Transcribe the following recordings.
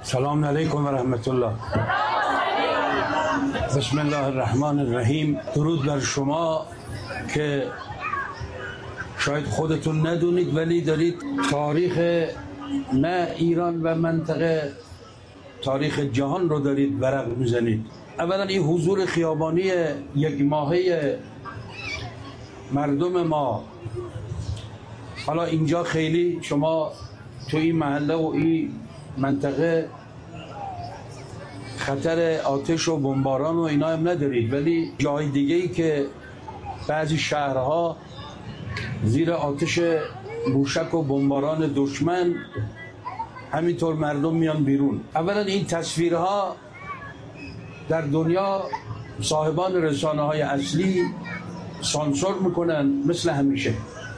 سلام علیکم و رحمت الله. بسم الله الرحمن الرحیم. درود بر شما که شاید خودتون ندونید ولی دارید تاریخ نه ایران و منطقه، تاریخ جهان رو دارید ورق میزنید. اولا این حضور خیابانی یک ماهه مردم ما، حالا اینجا خیلی شما تو این محله و این منطقه خطر آتش و بمباران و اینا هم ندارید، ولی جای دیگه ای که بعضی شهرها زیر آتش موشک و بمباران دشمن همینطور مردم میان بیرون. اولا این تصویرها در دنیا صاحبان رسانه های اصلی سانسور میکنن مثل همیشه.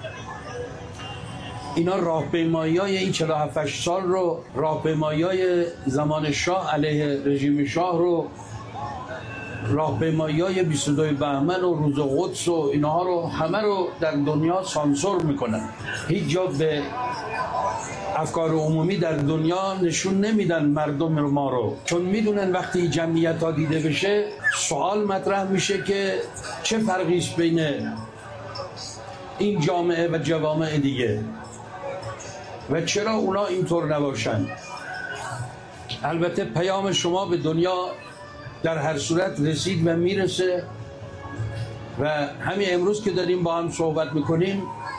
اینا راهپیمایی‌های این 47 سال رو، راهپیمایی‌های زمان شاه علیه رژیم شاه رو، راهپیمایی‌های 22 بهمن و روز قدس و اینها رو همه رو در دنیا سانسور میکنن. هیچ جا به افکار عمومی در دنیا نشون نمیدن مردم ما رو، چون میدونن وقتی جمعیت ها دیده بشه سوال مطرح میشه که چه فرقی است بین این جامعه و جوامع دیگه و چرا اونا اینطور نباشن. البته پیام شما به دنیا در هر صورت رسید و میرسه و همین امروز که داریم با هم صحبت میکنیم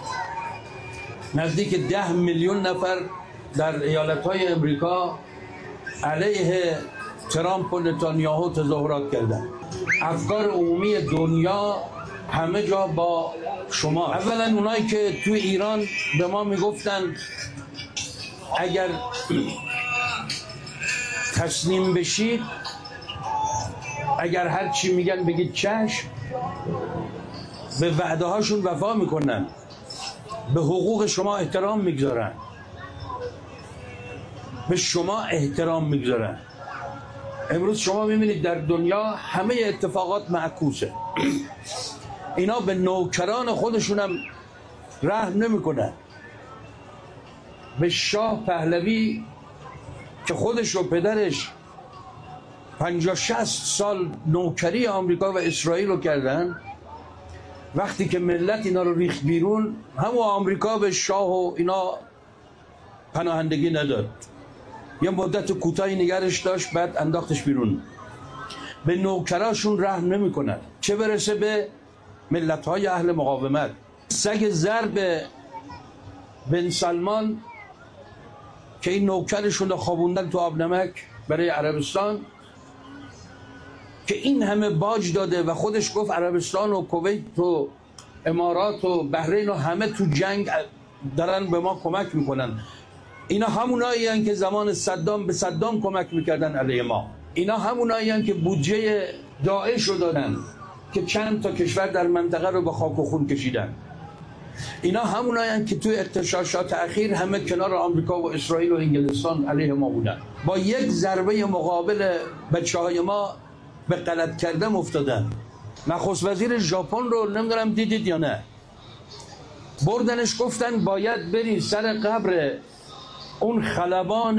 نزدیک 10 میلیون نفر در ایالت‌های امریکا علیه ترامپ و نتانیاهو تظاهرات کردن. افکار عمومی دنیا همه جا با شما. اولا اونایی که تو ایران به ما میگفتن اگر تسلیم بشید، اگر هر چی میگن بگید چشم، به وعده هاشون وفا میکنن، به حقوق شما احترام میگذارن، به شما احترام میگذارن. امروز شما میبینید در دنیا همه اتفاقات معکوسه. اینا به نوکران خودشون هم رحم نمیکنن. به شاه پهلوی که خودش و پدرش 50-60 سال نوکری آمریکا و اسرائیل رو کردن، وقتی که ملت اینا رو ریخت بیرون، همون آمریکا به شاه و اینا پناهندگی نداد. یه مدت کوتاهی نگرش داشت، بعد انداختش بیرون. به نوکراشون رحم نمیکنن، چه برسه به ملت‌های اهل مقاومت. سگ زر به بن سلمان که این نوکرشون رو خوابوندن تو آب نمک برای عربستان، که این همه باج داده و خودش گفت عربستان و کویت و امارات و بحرین و همه تو جنگ دارن به ما کمک میکنن. اینا همونایی هستند که زمان صدام به صدام کمک میکردن علیه ما. اینا همونایی هستند که بودجه داعش رو دادن که چند تا کشور در منطقه رو به خاک و خون کشیدن. اینا همونایی هستند که توی اغتشاشات اخیر همه کنار آمریکا و اسرائیل و انگلستان علیه ما بودن. با یک ضربه مقابل بچه‌های ما به غلط کردم افتادن. نخست وزیر ژاپن رو نمیدونم دیدید یا نه، بردنش گفتن باید بری سر قبر اون خلبان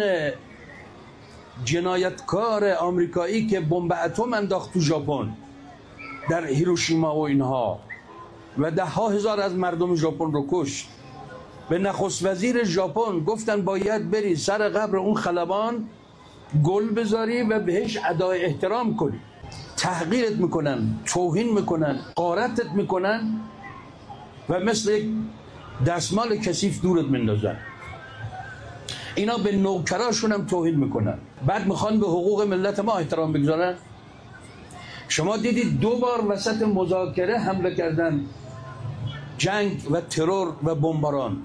جنایتکار آمریکایی که بمب اتم انداخت تو ژاپن در هیروشیما و اینها و 10,000 از مردم ژاپن رو کشت. به نخست وزیر ژاپن گفتن باید بری سر قبر اون خلبان گل بذاری و بهش ادای احترام کنی. تحقیرت میکنن، توهین میکنن، غارتت میکنن و مثل یک دستمال کثیف دورت میندازن. اینا به نوکراشون هم توهین میکنن، بعد میخوان به حقوق ملت ما احترام بگذارن. شما دیدید 2 بار وسط مذاکره حمله کردن، جنگ و ترور و بمباران.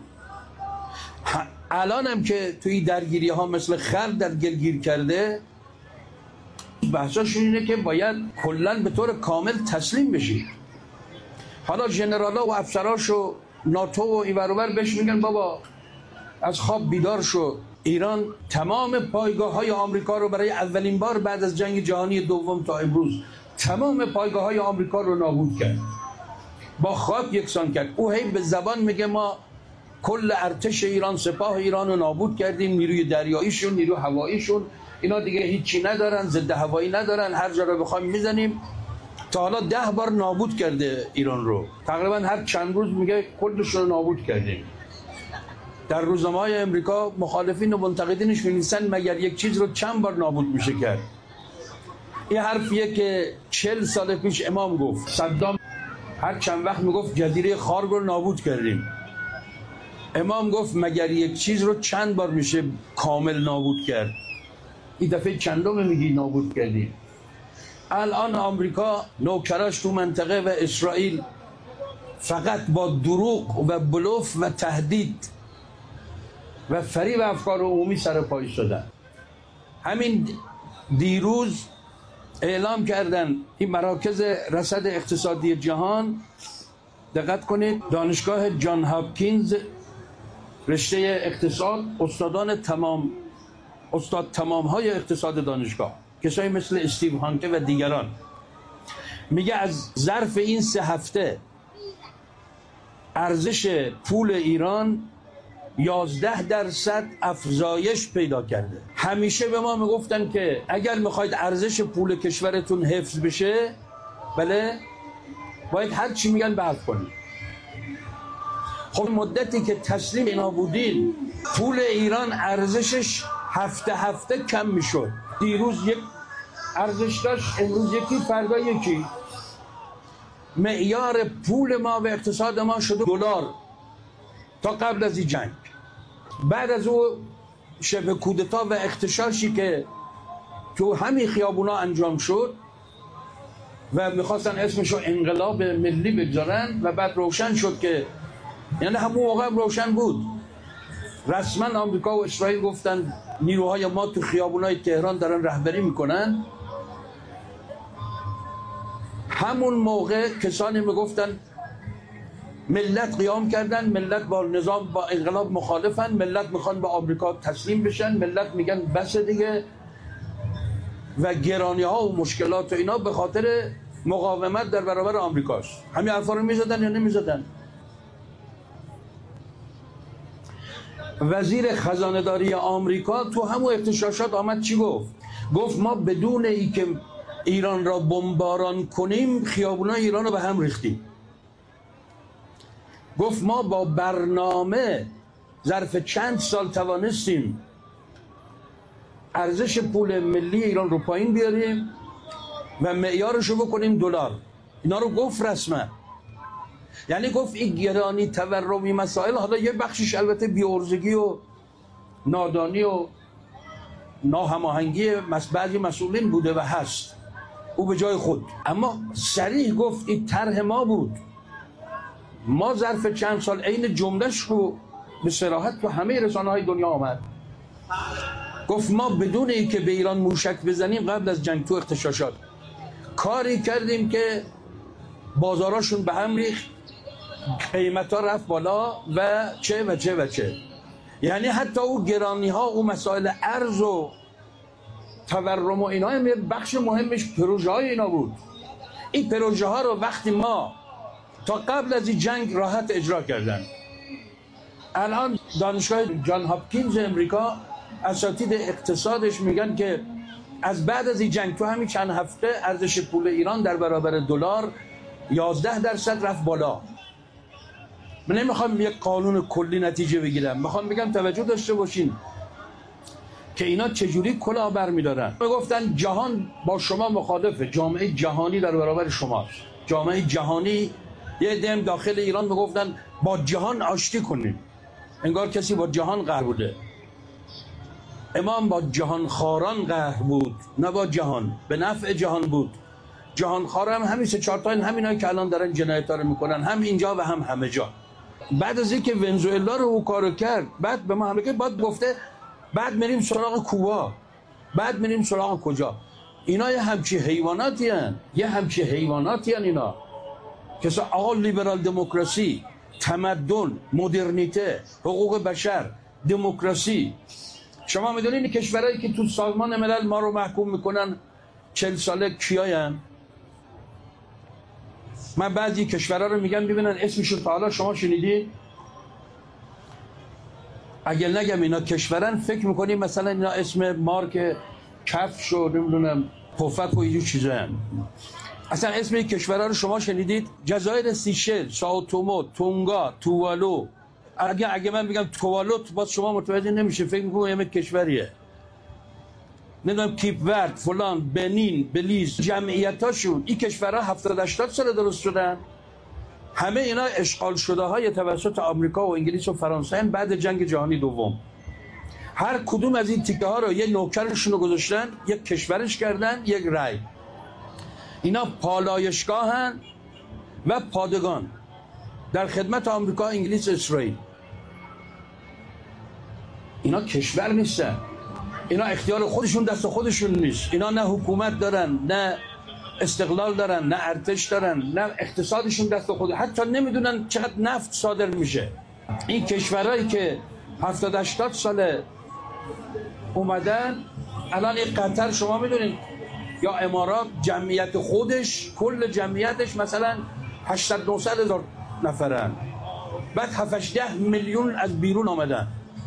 الان هم که توی درگیری ها مثل خر در گلگیر کرده، بحثاشون اینه که باید کلن به طور کامل تسلیم بشید. حالا ژنرالا و افسراش و ناتو و این ور و بر بهش میگن بابا از خواب بیدار شو. ایران تمام پایگاه های آمریکا رو برای اولین بار بعد از جنگ جهانی دوم تا امروز تمام پایگاه های آمریکا رو نابود کرد، با خاک یکسان کرد. او هی به زبان میگه ما کل ارتش ایران، سپاه ایران رو نابود کردیم، نیروی دریاییشون، نیروی هواییشون، اینا دیگه هیچی ندارن، ضد هوایی ندارن، هر جا رو بخوایم میزنیم. تا حالا 10 بار نابود کرده ایران رو، تقریبا هر چند روز میگه کلش رو نابود کردیم. در روزنامه‌های امریکا مخالفین و منتقدینش می‌نویسن مگر یک چیز رو چند بار نابود میشه کرد. این حرفیه که 40 سال پیش امام گفت. صدام هر چند وقت میگفت جزیره خارگ رو نابود کردیم. امام گفت مگر یک چیز رو چند بار میشه کامل نابود کرد. این دفعه چندم میگی نابود کردیم. الان آمریکا نوکراش تو منطقه و اسرائیل فقط با دروغ و بلوف و تهدید و فریب افکار عمومی سر پای شدن. همین دیروز اعلام کردن این مراکز رصد اقتصادی جهان، دقت کنید، دانشگاه جان هاپکینز رشته اقتصاد، استاد تمام های اقتصاد دانشگاه، کسایی مثل استیو هانکه و دیگران، میگه از ظرف این 3 هفته ارزش پول ایران 11% افزایش پیدا کرده. همیشه به ما میگفتن که اگر میخواید ارزش پول کشورتون حفظ بشه، بله، باید هر چی میگن برف کنید. خب مدتی که تسلیم اینا بودین، پول ایران ارزشش هفته کم میشد. دیروز یک ارزش داشت، امروز یکی، فردا یکی. معیار پول ما و اقتصاد ما شده دلار تا قبل از این جنگ. بعد از او شبه کودتا و اغتشاشی که تو همین خیابونا انجام شد و میخواستن اسمشو انقلاب ملی بگذارن و بعد روشن شد که، یعنی همون موقع روشن بود، رسما آمریکا و اسرائیل گفتن نیروهای ما تو خیابونای تهران دارن رهبری میکنن. همون موقع کسانی میگفتن ملت قیام کردن، ملت با نظام، با انقلاب مخالفن، ملت میخوان به آمریکا تسلیم بشن، ملت میگن بس دیگه، و گرانی ها و مشکلات و اینا به خاطر مقاومت در برابر آمریکاست. همین حرفا رو میزدن یا نمیزدن؟ وزیر خزانه داری آمریکا تو همون اغتشاشات آمد چی گفت؟ گفت ما بدون ای که ایران را بمباران کنیم خیابونای ایران رو به هم ریختیم. گفت ما با برنامه ظرف چند سال توانستیم ارزش پول ملی ایران رو پایین بیاریم و معیارش رو بکنیم دلار. اینا رو گفت رسما. یعنی گفت این گرانی تورمی مسائل، حالا یه بخشش البته بی‌عرضگی و نادانی و ناهماهنگی بعضی مسئولین بوده و هست، او به جای خود، اما صریح گفت این طرح ما بود. ما ظرف چند سال عین جملهش رو به صراحت تو همه رسانه‌های دنیا آمد، گفت ما بدون اینکه به ایران موشک بزنیم قبل از جنگ تو اغتشاشات کاری کردیم که بازاراشون به هم ریخت، قیمتا رفت بالا و چه و چه و چه. یعنی حتی او گرانی ها، او مسائل ارز و تورم و اینا هم بخش مهمش پروژه های اینا بود. این پروژه ها رو وقتی ما تا قبل از این جنگ راحت اجرا کردن. الان دانشگاه جان هاپکینز امریکا اساتید اقتصادش میگن که از بعد از این جنگ تو همین چند هفته ارزش پول ایران در برابر دلار 11% رفت بالا. من نمیخوام یک قانون کلی نتیجه بگیرم، میخوام بگم توجه داشته باشین که اینا چجوری کلاه برمیدارن. میگفتن جهان با شما مخالفه، جامعه جهانی در برابر شماست. جامعه جهانی، یه دم داخل ایران میگفتن با جهان آشتی کنیم، انگار کسی با جهان قهر بوده. امام با جهان خاران قهر بود، نه با جهان، به نفع جهان بود. جهان خار هم همین 3-4 تا همینایی که الان دارن جنایت‌ها رو میکنن، هم اینجا و هم همه جا. بعد از اینکه ونزوئلا رو او کارو کرد، بعد به ما حمله کرد، بعد گفته بعد میریم سراغ کوبا، بعد میریم سراغ کجا؟ اینا یه همچی حیواناتی هن. اینا که آقا لیبرال دموکراسی، تمدن، مدرنیته، حقوق بشر، دموکراسی. شما میدونین کشورهایی که تو سازمان ملل ما رو محکوم میکنن 40 ساله کیاین؟ من بعضی کشورها رو میگم ببینن اسمشون تا حالا شما شنیدین؟ اگه نگم اینا کشورن، فکر میکنیم مثلا اینا اسم مارک کفش و نمیدونم پفک و اینجور چیزا هم. اصلا اسم این کشورها رو شما شنیدید؟ جزایر سیشل، سائو تومو، تونگا، تووالو. اگه من بگم تووالو باز شما متوجه نمیشه، فکر میکنم یه کشوریه. نمیدونم کیپ ورد فلان، بنین، بلیز، جمعیتاشون این کشورها 70-80 سال درست شدن. همه اینا اشغال شده های توسط آمریکا و انگلیس و فرانسه بعد جنگ جهانی دوم. هر کدوم از این تیکه ها رو یه نوکرشون رو گذاشتن، یک کشورش کردن، یک رای. اینا پالایشگاهن و پادگان در خدمت آمریکا، انگلیس، اسرائیل. اینا کشور نیستن، اینا اختیار خودشون دست خودشون نیست. اینا نه حکومت دارن، نه استقلال دارن، نه ارتش دارن، نه اقتصادشون دست خود، حتی نمیدونن چقدر نفت صادر میشه. این کشورهایی که 70-80 ساله اومدن، الان این قطر شما میدونین یا امارات، جمعیت خودش، کل جمعیتش مثلا 800-900 هزار نفرن، بعد 7-10 میلیون از بیرون آمدن.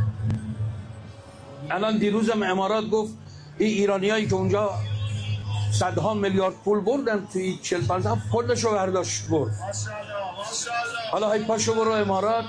الان دیروزم امارات گفت این ایرانیایی که اونجا صدها میلیارد پول بردن توی 40-50 پولشو برداشت برد. حالا های پاشو برو امارات.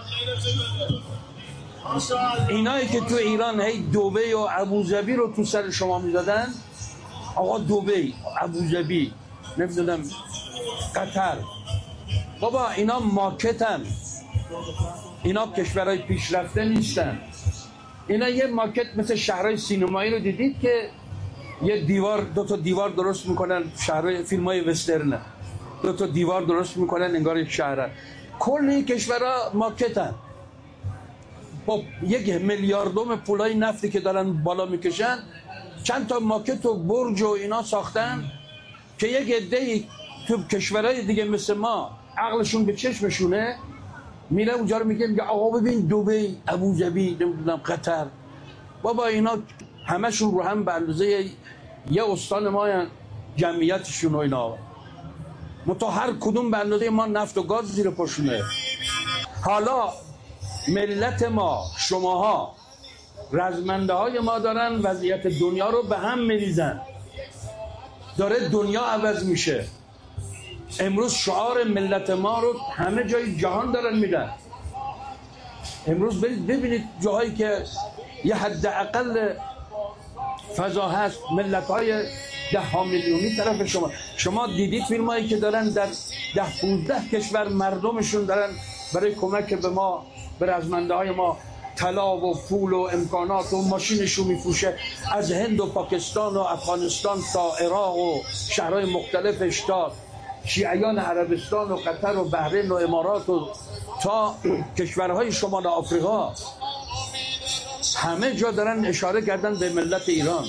اینایی که تو ایران هی دبی و ابوظبی رو تو سر شما میدادن، آقا دبی، ابوظبی، نمیدونم قطر، بابا اینا مارکتن، اینا کشورهای پیشرفته نیستن. اینا یه مارکت مثل شهرهای سینمایی رو دیدید که یه دیوار، 2 دیوار درست میکنن، شهرهای فیلمای وسترن 2 دیوار درست میکنن انگار یک شهر. کل این کشورها مارکتن با 1 میلیاردم پولای نفتی که دارن بالا میکشن. چند تا مارکت و برج و اینا ساختن که یک عده‌ای تو کشورهای دیگه مثل ما عقلشون به چشمشونه، میره اونجا رو میگه آقا ببین دبی، ابوظبی، نمیدونم قطر. بابا اینا همشون رو هم به اندازه یه استان ما جمعیتشون و اینا، متا هر کدوم به اندازه ما نفت و گاز زیر پاشونه. حالا ملت ما، شماها، رزمنده های ما دارن وضعیت دنیا رو به هم میریزن، داره دنیا عوض میشه. امروز شعار ملت ما رو همه جای جهان دارن میدن. امروز برید ببینید جاهایی که یه حداقل فضا هست، ملت های 10 میلیونی طرف شما دیدید فیلم هایی که دارن در 10-15 کشور مردمشون دارن برای کمک به ما، به رزمنده های ما، طلا و پول و امکانات و ماشینشون میفروشه. از هند و پاکستان و افغانستان تا عراق و شهرهای مختلفش، تا شیعیان عربستان و قطر و بحرین و امارات و تا کشورهای شمال آفریقا، همه جا دارن اشاره کردن به ملت ایران.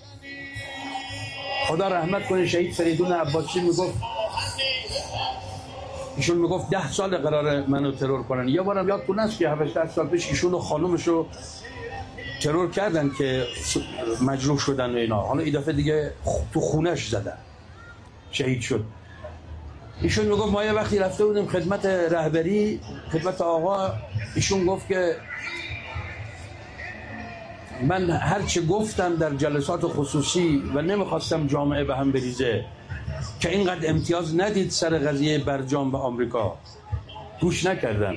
خدا رحمت کنه شهید فریدون عباسی میگفت، ایشون میگفت 10 سال قراره منو ترور کنن. یه بارم یادتون هست که 7-8 سال پیش ایشون و خانومشو ترور کردن که مجروح شدن و اینا. حالا این دفعه دیگه تو خونش زدن، شهید شد. ایشون میگفت ما یه وقتی رفته بودیم خدمت رهبری، خدمت آقا، ایشون گفت که من هرچه گفتم در جلسات خصوصی و نمیخواستم جامعه به هم بریزه که اینقدر امتیاز ندید سر قضیه برجام به آمریکا، گوش نکردن.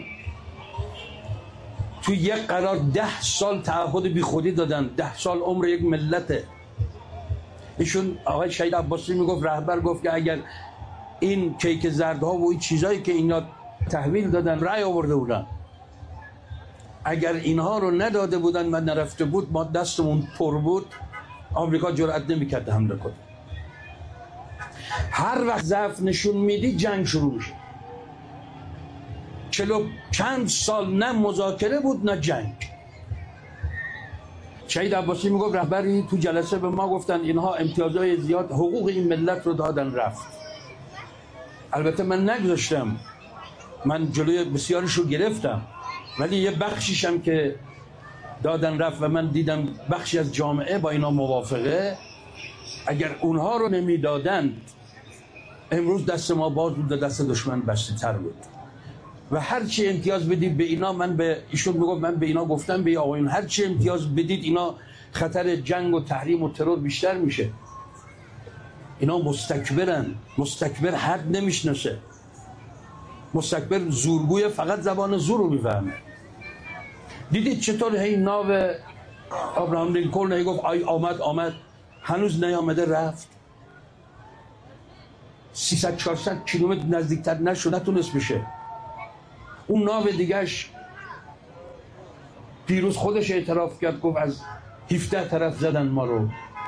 توی یک قرار 10 سال تعهد بی خودی دادن. 10 سال عمر یک ملته. ایشون آقای شهید عباسی میگفت، رهبر گفت که اگر این کیک زردها و این چیزایی که اینا تحویل دادن رأی آورده بودن، اگر اینها رو نداده بودن و نرفته بود، ما دستمون پر بود، آمریکا جرأت نمی‌کرد حمله کنه. هر وقت ضعف نشون میدی جنگ شروع میشه. 40 چند سال نه مذاکره بود نه جنگ. شهید عباسی میگفت رهبری تو جلسه به ما گفتن اینها امتیازهای زیاد حقوق این ملت رو دادن رفت. البته من نگذاشتم، من جلوی بسیارش رو گرفتم، ولی یه بخشیشم که دادن رفت و من دیدم بخشی از جامعه با اینا موافقه. اگر اونها رو نمیدادند امروز دست ما باز بود و دست دشمن بسته تر بود. و هر چی امتیاز بدید به اینا، من به ایشون میگفت، من به اینا گفتم، به آقایون هر چی امتیاز بدید اینا خطر جنگ و تحریم و ترور بیشتر میشه. اینا مستکبرن، مستکبر حد نمیشناسه، مستکبر زورگوی، فقط زبان زور رو میفهمه. دیدید چطور هی ناو ابراهام لینکلن هی گفت آی آمد هنوز نیامده رفت. 300-400 کیلومتر نزدیکتر نشد، نتونست بشه. اون ناو دیگهش دیروز خودش اعتراف کرد، گفت از 17 طرف زدن ما رو.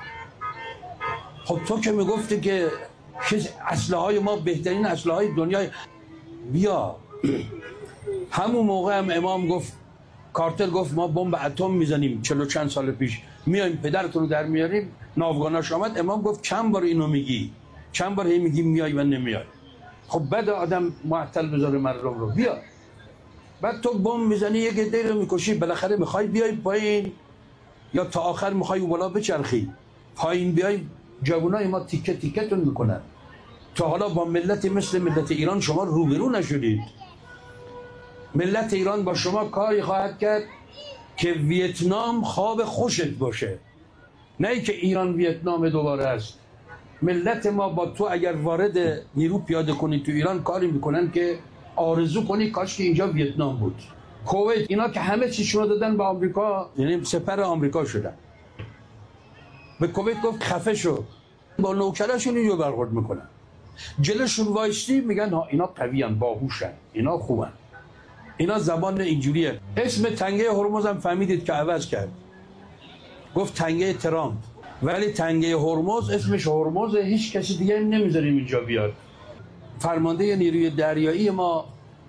خب تو که میگفتی که اسلحه های ما بهترین اسلحه های دنیای، بیا. همون موقع هم امام گفت، کارتر گفت ما بمب اتم میزنیم 40 چند سال پیش، میایم پدرتون رو در میاریم. ناوگاناش آمد، امام گفت چند بار اینو میگی؟ چند بار هی میگی میای و نمیای؟ خب بعد آدم معطل بذاره مردم رو. بیا، بعد تو بمب میزنی یک عده رو میکشی، بالاخره میخوای بیای پایین یا تا آخر میخوای بالا بچرخی؟ پایین بیای جوانای ما تیکه تیکتون میکنن. تا حالا با ملت مثل ملت ایران شما روبرو نشدید. ملت ایران با شما کاری خواهد کرد که ویتنام خواب خوشت باشه، نه ای که ایران ویتنام دوباره است. ملت ما با تو اگر وارد نیرو پیاده کنی تو ایران، کاری میکنن که آرزو کنی کاش که اینجا ویتنام بود. کویت، اینا که همه چیشون رو دادن به آمریکا، یعنی سپر آمریکا شدن. به کویت گفت خفه شو، با نوکراشون اینجا برخورد میکنن. جلوشون وایستی میگن ها اینا قویان، باهوشن، اینا خوبن، اینا زبان اینجوریه. اسم تنگه هرمز هم فهمیدید که عوض کرد، گفت تنگه ترامپ. ولی تنگه هرمز اسمش هرمز، هیچ کسی دیگه نمیذاریم اینجا بیاد. فرمانده نیروی دریایی ما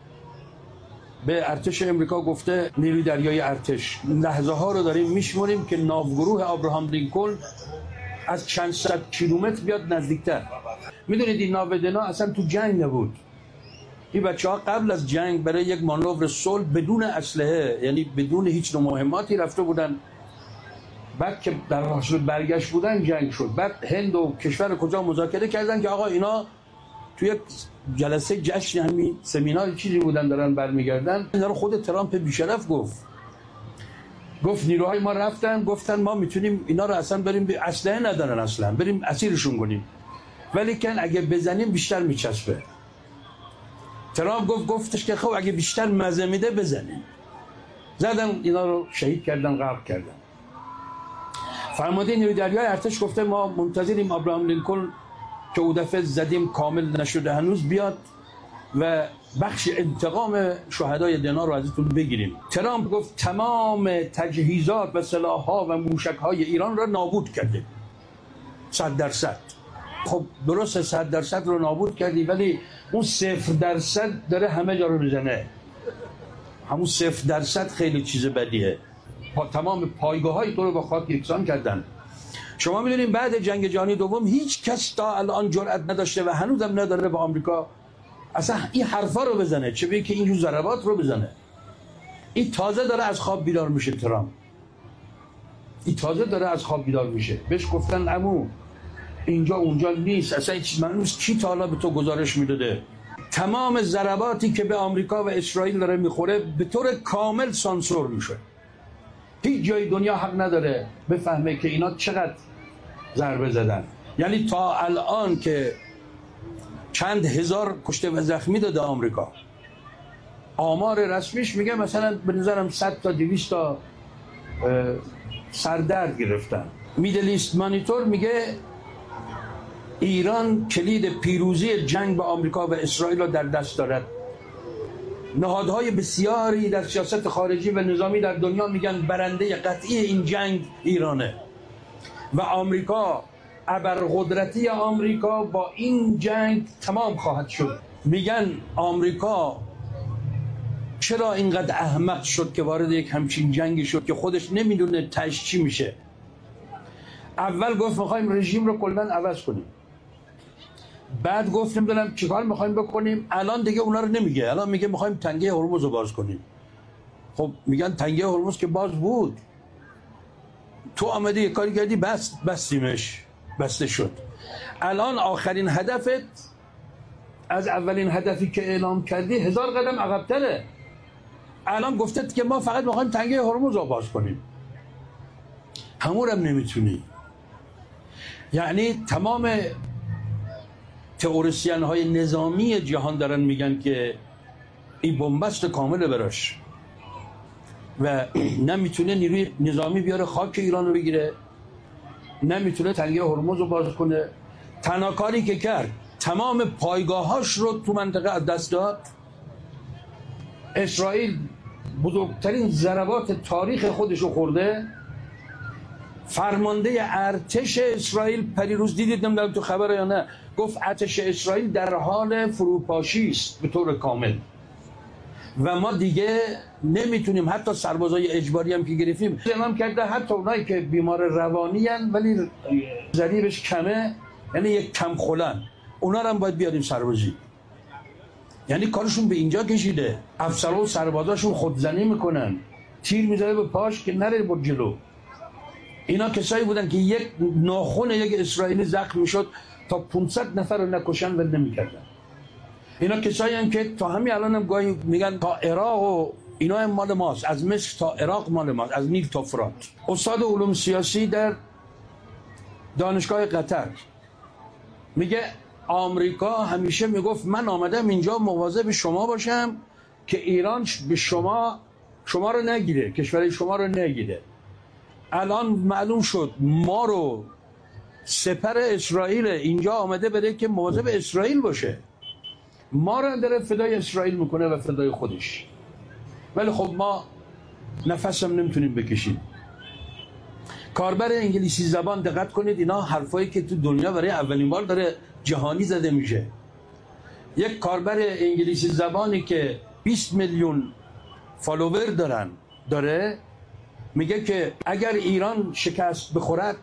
به ارتش امریکا گفته، نیروی دریایی ارتش، لحظه ها رو داریم میشمونیم که ناوگروه ابراهام لینکلن از چند صد کیلومتر بیاد نزدیکتر. میدونید این ناودنا اصلا تو جنگ نبود. این بچه ها قبل از جنگ برای یک مانور صلح بدون اسلحه، یعنی بدون هیچ نوع مهماتی رفته بودن. بعد که در حاصل برگشت بودن جنگ شد. بعد هند و کشور کجا مذاکره کردن که آقا اینا توی جلسه جشن همین سمینار چیزی بودن دارن برمیگردن. اینا رو خود ترامپ بیشرف گفت نیروهای ما رفتن گفتن ما میتونیم اینا رو اصلا بریم، اسلحه ندارن اصلا، بریم اسیرشون کنیم، ولی کن اگه بزنیم بیشتر میچسبه. ترامپ گفتش که خب اگه بیشتر مزه میده بزنیم. زدن اینا رو شهید کردن، غرق کردن. فرمانده نیروی دریایی ارتش گفته ما منتظریم ابراهام لینکلن که او دفعه زدیم کامل نشده هنوز بیاد و بخش انتقام شهدای دنا رو ازتون بگیریم. ترامپ گفت تمام تجهیزات و سلاح‌ها و موشک‌های ایران را نابود کرده. 100%. خب درسته 100% رو نابود کردی، ولی اون 0% داره همه جا رو میزنه. همون 0% خیلی چیز بدیه. تمام پایگاه‌های تو رو با خاک یکسان کردن. شما میدونین بعد جنگ جهانی دوم هیچ کس تا الان جرأت نداشته و هنوزم نداره با آمریکا اصلا این حرفا رو بزنه، چه بگه که اینجور ضربات رو بزنه. این تازه داره از خواب بیدار میشه. ترامپ این تازه داره از خواب بیدار میشه. بهش گفتن عمو اینجا اونجا نیست، اصلا هیچ معلوم کی تا حالا به تو گزارش میداده. تمام ضرباتی که به آمریکا و اسرائیل داره میخوره به طور کامل سانسور میشه. هیچ جای دنیا حق نداره بفهمه که اینا چقدر ضربه زدن. یعنی تا الان که چند هزار کشته و زخمی داده آمریکا، آمار رسمیش میگه مثلا به نظرم 100 تا 200 تا سردرد گرفتن. میدل ایست مانیتور میگه ایران کلید پیروزی جنگ با آمریکا و اسرائیل را در دست دارد. نهادهای بسیاری در سیاست خارجی و نظامی در دنیا میگن برنده قطعی این جنگ ایرانه و آمریکا، ابرقدرتی آمریکا با این جنگ تمام خواهد شد. میگن آمریکا چرا اینقدر احمق شد که وارد یک همچین جنگی شد که خودش نمیدونه تاش چی میشه. اول گفت میخوایم رژیم رو کلا عوض کنیم، بعد گفت نمیدونم چیکار میخوایم بکنیم، الان دیگه اونا رو نمیگه، الان میگه میخوایم تنگه هرمز رو باز کنیم. خب میگن تنگه هرمز که باز بود، تو آمده یه کاری کردی بستیمش، بسته شد. الان آخرین هدفت از اولین هدفی که اعلام کردی 1000 قدم عقب‌تره. الان گفته که ما فقط میخوایم تنگه هرمز رو باز کنیم. همون هم نمیتونی. یعنی تمام تئوریسین های نظامی جهان دارن میگن که این بنبست کامل براش و نمیتونه نیروی نظامی بیاره خاک ایران رو بگیره، نمیتونه تنگه هرمز رو باز کنه. تنها کاری که کرد تمام پایگاهاش رو تو منطقه از دست داد. اسرائیل بزرگترین ضربات تاریخ خودش رو خورده. فرمانده ارتش اسرائیل پریروز دیدید، نمیدونم تو خبره یا نه، گفت ارتش اسرائیل در حال فروپاشی است به طور کامل و ما دیگه نمیتونیم. حتی سربازای اجباری هم که گرفتیم اعلام کرده حتی اونایی که بیمار روانی ان ولی ضریبش کمه، یعنی یک کم خلن، اونا رو هم باید بیاریم سربازی. یعنی کارشون به اینجا کشیده. افسرها و سربازاشون خودزنی میکنن، تیر میذاره به پاش که نره بر جلو. اینا کسایی بودن که یک ناخن یک اسرائیلی زخم میشد تا 500 نفر رو نکشن و نمیکردن. اینا کسایی هم که تا همین الان هم گاهی میگن تا عراق و اینا هم مال ماست، از مصر تا عراق مال ماست، از نیل تا فرات. استاد علوم سیاسی در دانشگاه قطر میگه آمریکا همیشه میگفت من آمدم اینجا مواظب شما باشم که ایران به شما رو نگیره، کشور شما رو نگیره. الان معلوم شد ما رو سپر اسرائیل اینجا آمده بده که مواظب اسرائیل باشه، ما رو داره فدای اسرائیل میکنه و فدای خودش. ولی خب ما نفس هم نمیتونیم بکشیم. کاربر انگلیسی زبان دقت کنید، اینا حرفایی که تو دنیا برای اولین بار داره جهانی زده میشه. یک کاربر انگلیسی زبانی که 20 میلیون فالوور داره میگه که اگر ایران شکست بخورد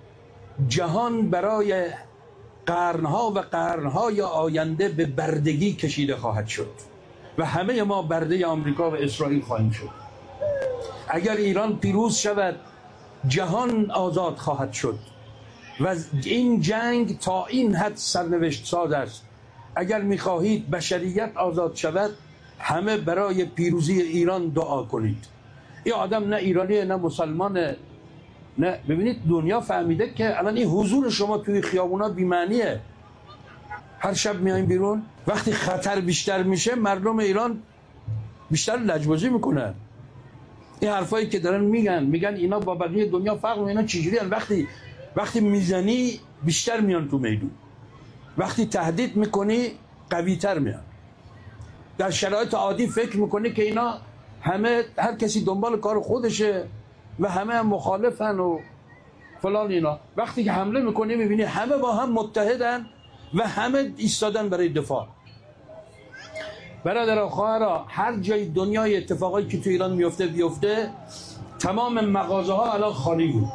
جهان برای قرنها و قرنهای آینده به بردگی کشیده خواهد شد و همه ما برده آمریکا و اسرائیل خواهیم شد. اگر ایران پیروز شود جهان آزاد خواهد شد و این جنگ تا این حد سرنوشت ساز است. اگر میخواهید بشریت آزاد شود همه برای پیروزی ایران دعا کنید. این آدم نه ایرانیه نه مسلمانه، نه. ببینید دنیا فهمیده که الان این حضور شما توی خیابونا بی‌معنیه. هر شب میایم بیرون، وقتی خطر بیشتر میشه مردم ایران بیشتر لجبازی میکنن. این حرفایی که دارن میگن اینا با بقیه دنیا فرق میکنه. اینا چجوری ان؟ وقتی میزنی بیشتر میان تو میدون، وقتی تهدید میکنی قوی تر میان. در شرایط عادی فکر میکنی که اینا همه هر کسی دنبال کار خودشه و همه هم مخالفن و فلان. اینا وقتی که حمله میکنی میبینی همه با هم متحدن و همه ایستادن برای دفاع. برادر و خواهرها، هر جای دنیای اتفاقایی که تو ایران بیفته تمام مغازه ها الان خالی بود.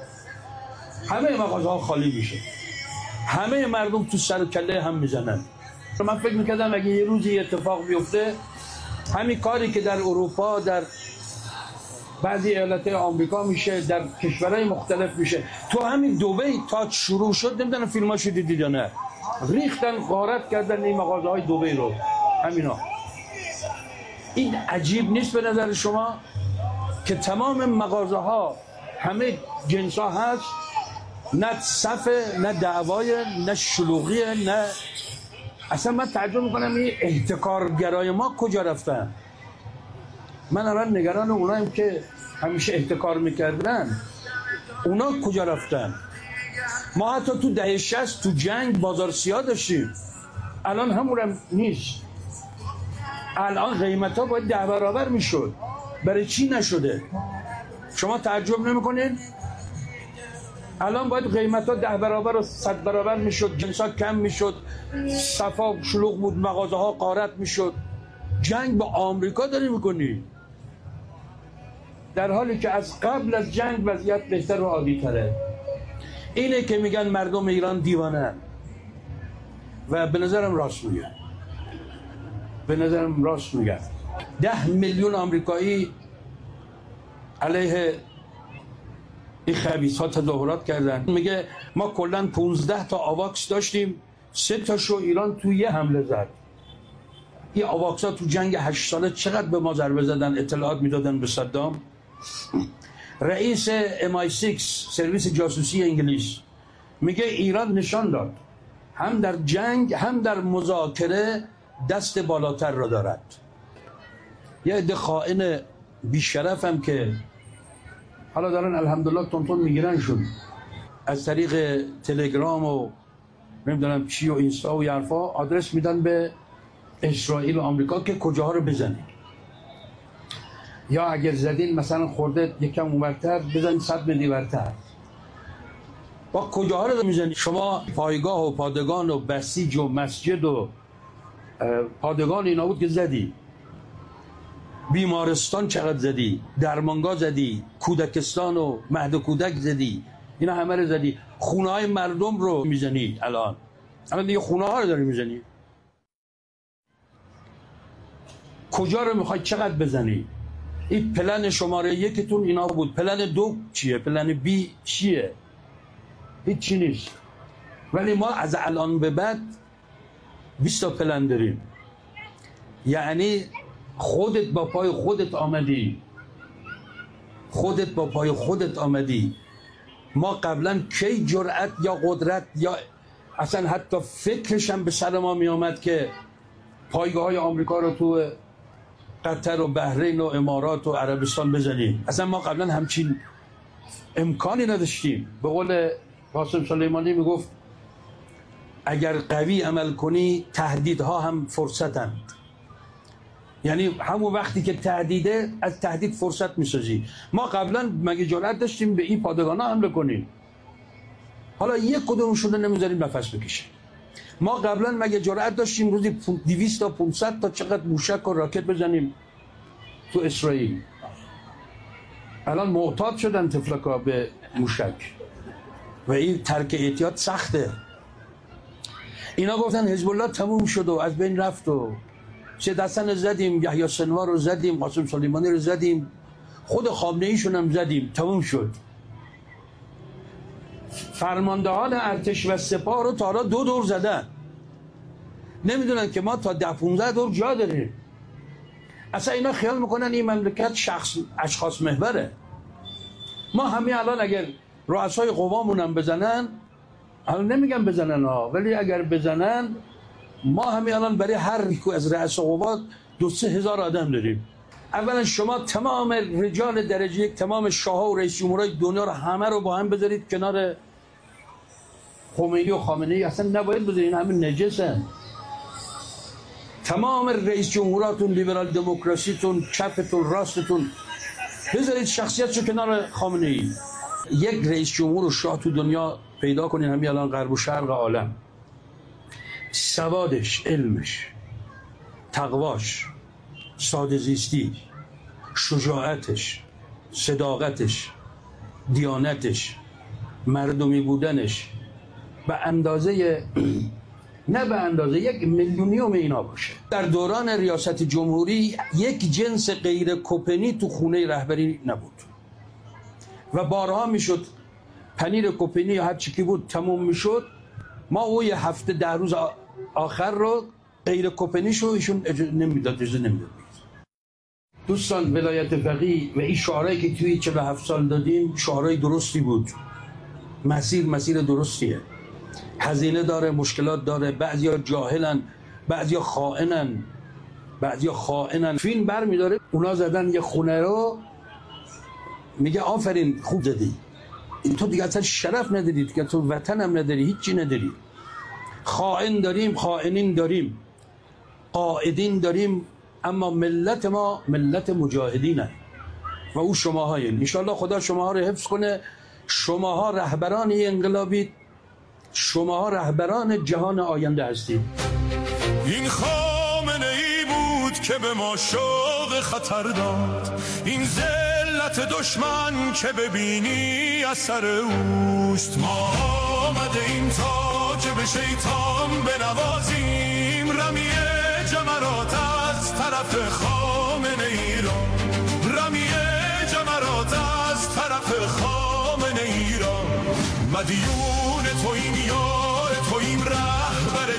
همه مغازه ها خالی میشه، همه مردم تو سر و کله هم میزنن. من فکر میکردم اگه یه روزی اتفاق بیفته همین کاری که در اروپا در بعضی ایالت‌های آمریکا میشه، در کشورهای مختلف میشه، تو همین دبی تا شروع شد، نمیدونم فیلماشو دیدید یا نه، ریختن غارت کردن این مغازه‌های دبی رو. همینا. این عجیب نیست به نظر شما که تمام مغازه ها همه جنس ها هست، نه صفه، نه دعوای، نه شلوغیه، نه اصلا. من تعجب میکنم این احتکارگرای ما کجا رفتن. من الان نگران اونایم که همیشه احتکار میکردن، اونا کجا رفتن. ما حتی تو دهه 60 تو جنگ بازار سیاه داشتیم، الان همونم نیست. الان قیمت ها باید 10 برابر میشد، برای چی نشده؟ شما تعجب نمیکنین؟ الان باید قیمت ها 10 برابر و 100 برابر میشد، جنس ها کم میشد، صفا شلوغ بود، مغازه ها غارت میشد. جنگ با آمریکا داری میکنی، در حالی که از قبل از جنگ وضعیت بهتر و عادی تره. اینه که میگن مردم ایران دیوانه و به نظرم راست میگن. 10 میلیون آمریکایی علیه این خبیث ها تظاهرات کردن. میگه ما کلا 15 تا آواکس داشتیم 3 تاشو ایران تو یه حمله زد. این آواکسا تو جنگ 8 ساله چقدر به ما ضربه زدن، اطلاعات میدادن به صدام. رئیس MI6 سرویس جاسوسی انگلیس میگه ایران نشان داد هم در جنگ هم در مذاکره دست بالاتر را دارد. یه عده خائن بیشرف هم که حالا دارن الحمدلله تونتون میگیرنشون از طریق تلگرام و نمیدونم چی و اینستا و حرفا آدرس میدن به اسرائیل و آمریکا که کجاها رو بزنید، یا اگر زدین مثلا خورده یکم اونورتر بزنید 100 متر ورتر. با کجاها رو میزنید؟ شما پایگاه و پادگان و بسیج و مسجد و پادگان اینا بود که زدی، بیمارستان چقدر زدی، درمانگاه زدی، کودکستان و مهد کودک زدی، اینا همه رو زدی. خونه های مردم رو میزنی. الان دیگه خونه ها رو داری میزنی. کجا رو میخوای چقدر بزنی؟ این پلن شماره 1 تون اینا بود. پلن 2 چیه؟ پلن بی چیه؟ هیچ چی نیست. ولی ما از الان به بعد 20 تا پلن داریم. یعنی خودت با پای خودت آمدی، خودت با پای خودت آمدی. ما قبلا کی جرأت یا قدرت یا اصلا حتی فکرش هم به سر ما می آمد که پایگاه های آمریکا رو تو قطر و بحرین و امارات و عربستان بزنیم؟ اصلا ما قبلا همچین امکانی نداشتیم. به قول قاسم سلیمانی میگفت اگر قوی عمل کنی تهدیدها هم فرصتند. یعنی همون وقتی که تهدیده از تهدید فرصت میسازی. ما قبلا مگه جرأت داشتیم به این پادگانا حمله کنیم؟ حالا یک کدومشون رو نمیذاریم نفس بکشه. ما قبلا مگه جرأت داشتیم روزی 200 تا 500 تا چقدر موشک و راکت بزنیم تو اسرائیل؟ الان معتاد شدن تفلکا به موشک و این ترک احتیاط سخته. اینا گفتن حزب الله تموم شد و از بین رفت و سید حسن زدیم، یحیی سنوار رو زدیم، قاسم سلیمانی رو زدیم، خود خامنه ایشون هم زدیم، تموم شد. فرماندهان ارتش و سپاه رو تا حالا 2 دور زدن. نمیدونن که ما تا 10-15 دور جا داریم. اصلا اینا خیال میکنن این مملکت اشخاص محوره. ما همین الان اگر رؤسای قوامون هم بزنن، الان نمیگم بزنن ها، ولی اگر بزنن ما همین الان برای هر یکی از رؤسای قوا 2-3 هزار آدم داریم. اولا شما تمام رجال درجه 1، تمام شاه‌ها و رئیس جمهورای دنیا رو همه رو با هم بذارید کنار خمینی و خامنه‌ای، اصلا نباید بذارید، همه نجسن. تمام رئیس جمهوراتون، لیبرال دموکراسیتون، چپتون، راستتون، بذارید شخصیتشو کنار خامنه‌ای. یک رئیس جمهور و شاه تو دنیا پیدا کنین همین الان غرب و شرق عالم، سوادش، علمش، تقواش، ساده زیستی، شجاعتش، صداقتش، دیانتش، مردمی بودنش به اندازه نه به اندازه 1 میلیونیوم اینا باشه. در دوران ریاست جمهوری یک جنس غیر کوپنی تو خونه رهبری نبود و بارها میشد پنیر کوپنی یا هر چی که بود تموم میشد، ما او 7-10 روز آخر رو غیر کوپنیشو ایشون نمیداد، اجازه نمیداد. دوستان، ولایت فقیه و این شعارهایی که توی 47 سال دادیم شعارهای درستی بود. مسیر درستیه. هزینه داره، مشکلات داره، بعضیا جاهلن، بعضیا خائنن. فیلم برمی‌داره اونا زدن یه خونه رو، میگه آفرین خوب زدی، تو دیگه اصلا شرف نداری، دیگه تو وطن هم نداری، هیچی نداری. خائن داریم، خائنین داریم، قائدین داریم، اما ملت ما ملت مجاهدینه و او شماهایین. انشالله خدا شماها رو حفظ کنه. شماها رهبران این انقلابید، شماها رهبران جهان آینده هستید. این خامنه ای بود که به ما شوق خطر داد، این ذلت دشمن که ببینی اثر اوست. ما آمدیم تاج به شیطان بنوازیم، رمیه جمرات از طرف خامنه ای را، رمیه جمرات از طرف خامنه ای را. مدیون توییم، یار توییم، رهبر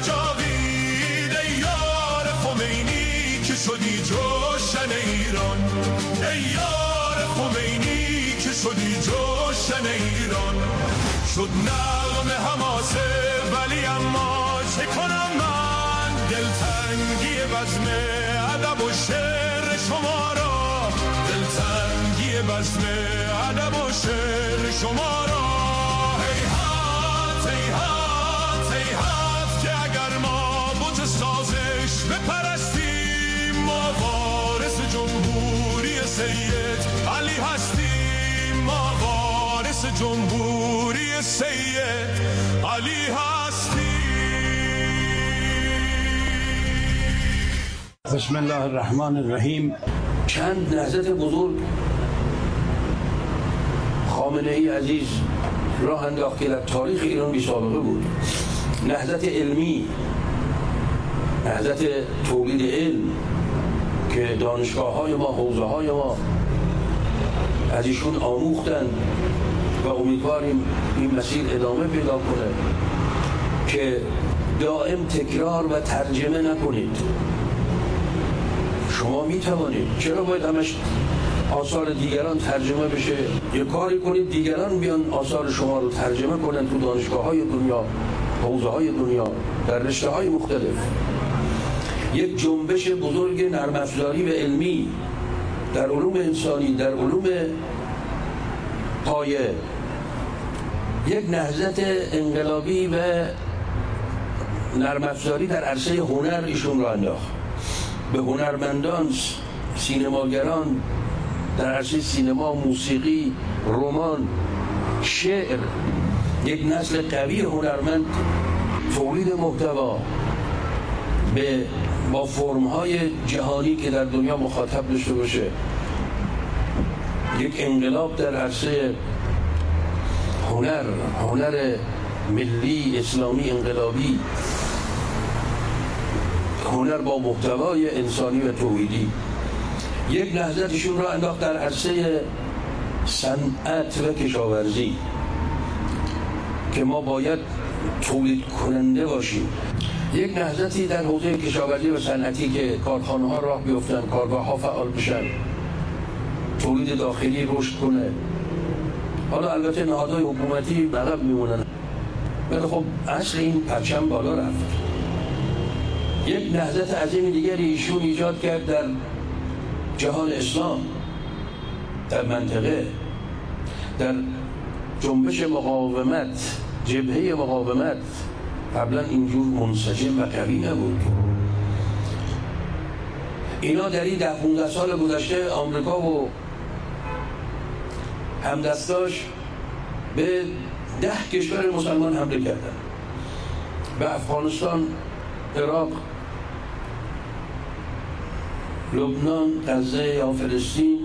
شد نغمه حماسه، ولی اما چه کنم من دلتنگی بزم ادب و شعر شما را، دلتنگی بزم ادب و شعر شما را. هیهات هیهات هیهات که اگر ما بت سازش بپرستیم، ما وارث جمهوری سید علی هستیم، ما وارث جمهوری سید علی هستیم. بسم الله الرحمن الرحیم. چند نهضت بزرگ خامنه ای عزیز راه انداخت که در تاریخ ایران بی سابقه بود. نهضت علمی، نهضت تولید علم که دانشگاه های ما، حوزه های ما از ایشون آموختن و امیدواریم این مسیر ادامه پیدا کنه که دائم تکرار و ترجمه نکنید. شما می توانید، چرا باید همش آثار دیگران ترجمه بشه؟ یه کاری کنید دیگران بیان آثار شما رو ترجمه کنن تو دانشگاه های دنیا، حوزه های دنیا، در رشته های مختلف. یک جنبش بزرگ نرم افزاری و علمی در علوم انسانی، در علوم پایه، یک نهضت انقلابی و نرم افزاری در عرصه هنر ایشون را انداخت. به هنرمندان، سینماگران در عرصه سینما، موسیقی، رمان، شعر، یک نسل قوی هنرمند، تولید محتوا با فرم‌های جهانی که در دنیا مخاطب داشته باشه، یک انقلاب در عرصه هنر ملی اسلامی انقلابی، هنر با محتوای انسانی و توحیدی. یک نهضتشون را انداخت در عرصه صنعت و کشاورزی که ما باید تولید کننده باشیم. یک نهضتی در حوزه کشاورزی و صنعتی که کارخانه ها راه بیفتن، کارگاه ها فعال بشن، تولید داخلی رشد کنه. حالا البته نهادهای حکومتی عقب میمونن، ولی خب اصل این پرچم بالا رفت. یک نهضت عظیم دیگری ایشون ایجاد کرد در جهان اسلام، در منطقه، در جنبش مقاومت، جبهه مقاومت. قبلا اینجور منسجم و قوی نبود. اینا در این 10-15 سال گذشته آمریکا و همدستاش به 10 کشور مسلمان حمله کردن، به افغانستان، عراق، لبنان، غزه یا فلسطین،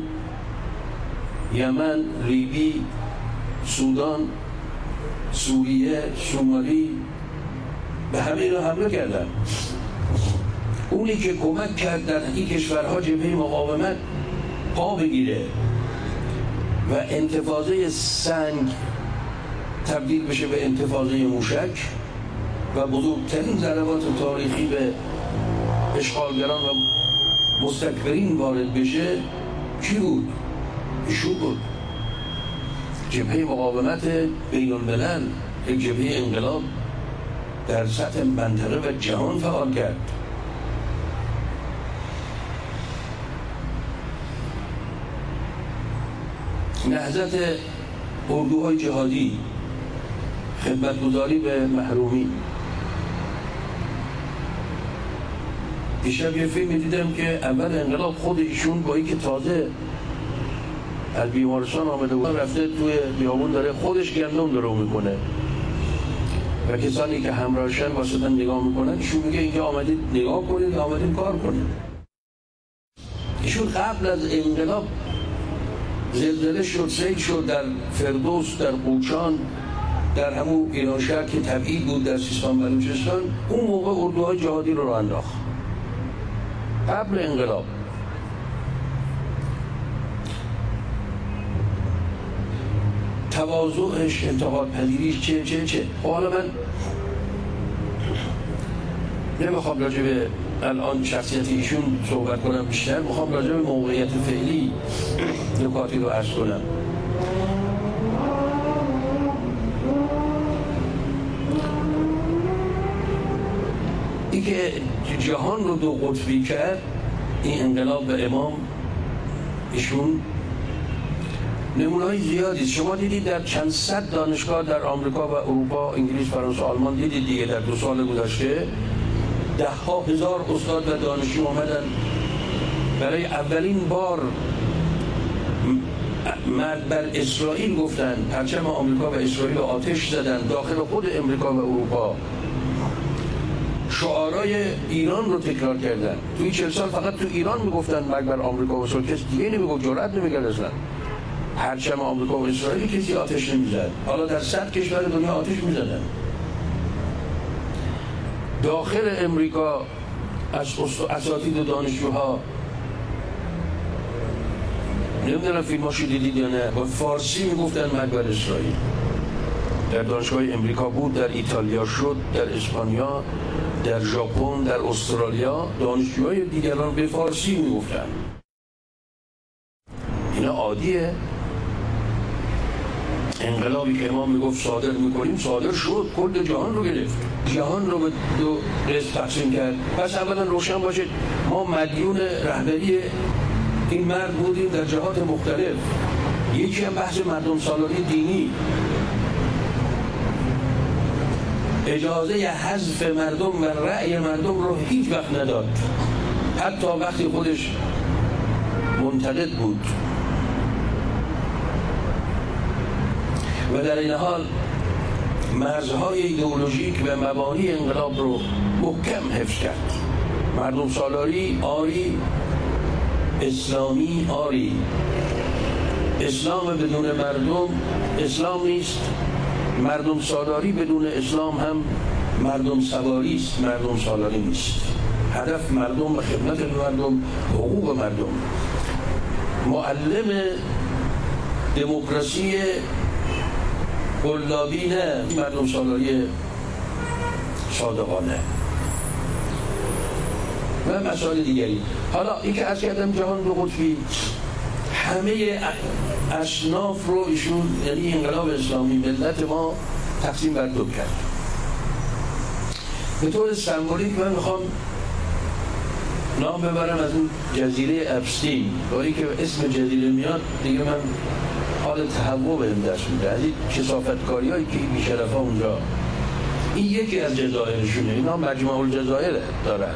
یمن، لیبی، سودان، سوریه، شمالی، به همه اینا حمله کردن. اونی که کمک کرد در این کشورها جبهه مقاومت پا بگیره و انتفاضه سنگ تبدیل بشه به انتفاضه موشک و بزرگترین ضربات تاریخی به اشغالگران و مستکبرین وارد بشه، کی بود؟ ایشون بود. جبهه مقاومت بین الملل، یک جبهه انقلاب در سطح منطقه و جهان فعال کرد. نهضت اردوهای جهادی، خدمتگزاری به محرومی. دیشب یه فیلمی دیدم که اول انقلاب خود ایشون با اینکه تازه از بیمارستان آمده بود رفته توی بیابون داره خودش گندم درو میکنه و کسانی که همراهشن واسطا نگاه میکنن، ایشون میگه اینجا آمدید نگاه کنید یا آمدید کار کنید. ایشون قبل از انقلاب زلزله شد، سیل شد در فردوس، در قوچان، در همون ایران شهر که تبعید بود در سیستان بلوچستان. اون موقع اردوهای جهادی رو انداخت قبل انقلاب. تواضعش، انتقاد پذیریش چه. حالا من نمیخوام راجع به الان شخصیت ایشون صحبت کنم بیشتر، میخوام راجع به موقعیت فعلی نکاتی رو عرض کنم. این که جهان رو دو قطبی کرد، این انقلاب به امام ایشون نمونه‌های زیادی. شما دیدید در چند صد دانشگاه در آمریکا و اروپا، انگلیس، فرانسه، آلمان، دیدید دیگه در 2 سال گذشته ده ها هزار استاد و دانشجو آمدن برای اولین بار مرد بر اسرائیل گفتن، پرچم آمریکا و اسرائیل آتش زدن داخل خود امریکا و اروپا، شعارهای ایران رو تکرار کردن. توی 40 سال فقط تو ایران میگفتن مرگ بر آمریکا و اسرائیل، کسی دیگه نمیگفت، جرئت نمیکرد اصلا. پرچم آمریکا و اسرائیل کسی آتش نمیزد. حالا در 100 کشور دنیا آتش میزدن. داخل امریکا از اساتید و دانشجوها، نمیدونم فیلماشو دیدید یا نه، با فارسی میگفتن مرگ بر اسرائیل. در دانشگاه امریکا بود، در ایتالیا شد، در اسپانیا، در ژاپن، در استرالیا دانشجوهای دیگران به فارسی میگفتن. اینا عادیه. انقلابی که امام میگفت صادر میکنیم صادر شد، کل جهان رو گرفت، جهان رو به 2 قسم تقسیم کرد. پس اولا روشن باشه ما مدیون رهبری این مرد بودیم در جهات مختلف. یکی هم بحث مردم سالاری دینی، اجازه حذف مردم و رأی مردم رو هیچ وقت نداد، حتی وقتی خودش منتقد بود. و در این حال مرزهای ایدئولوژیک و مبانی انقلاب رو محکم حفظ کرد. مردم سالاری آری، اسلامی آری. اسلام بدون مردم اسلام نیست، مردم سالاری بدون اسلام هم مردم سواری است، مردم سالاری نیست. هدف مردم و خدمت مردم، حقوق مردم. معلم دموکراسی قلابی نه، مردم سالاری صادقانه و مسائل دیگری. حالا این که از کردم جهان دو قطبی، همه اصناف رو ایشون، یعنی انقلاب اسلامی ملت ما تقسیم بر 2 کرد. به طور سمبولیک من میخوام نام ببرم از اون جزیره اپستین. باری که اسم جزیره میاد دیگه من حال تهوع بهم دست میده از این کثافتکاری هایی که بیشرف ها اونجا. این یکی از جزایرشونه، اینا مجمع الجزایر دارن،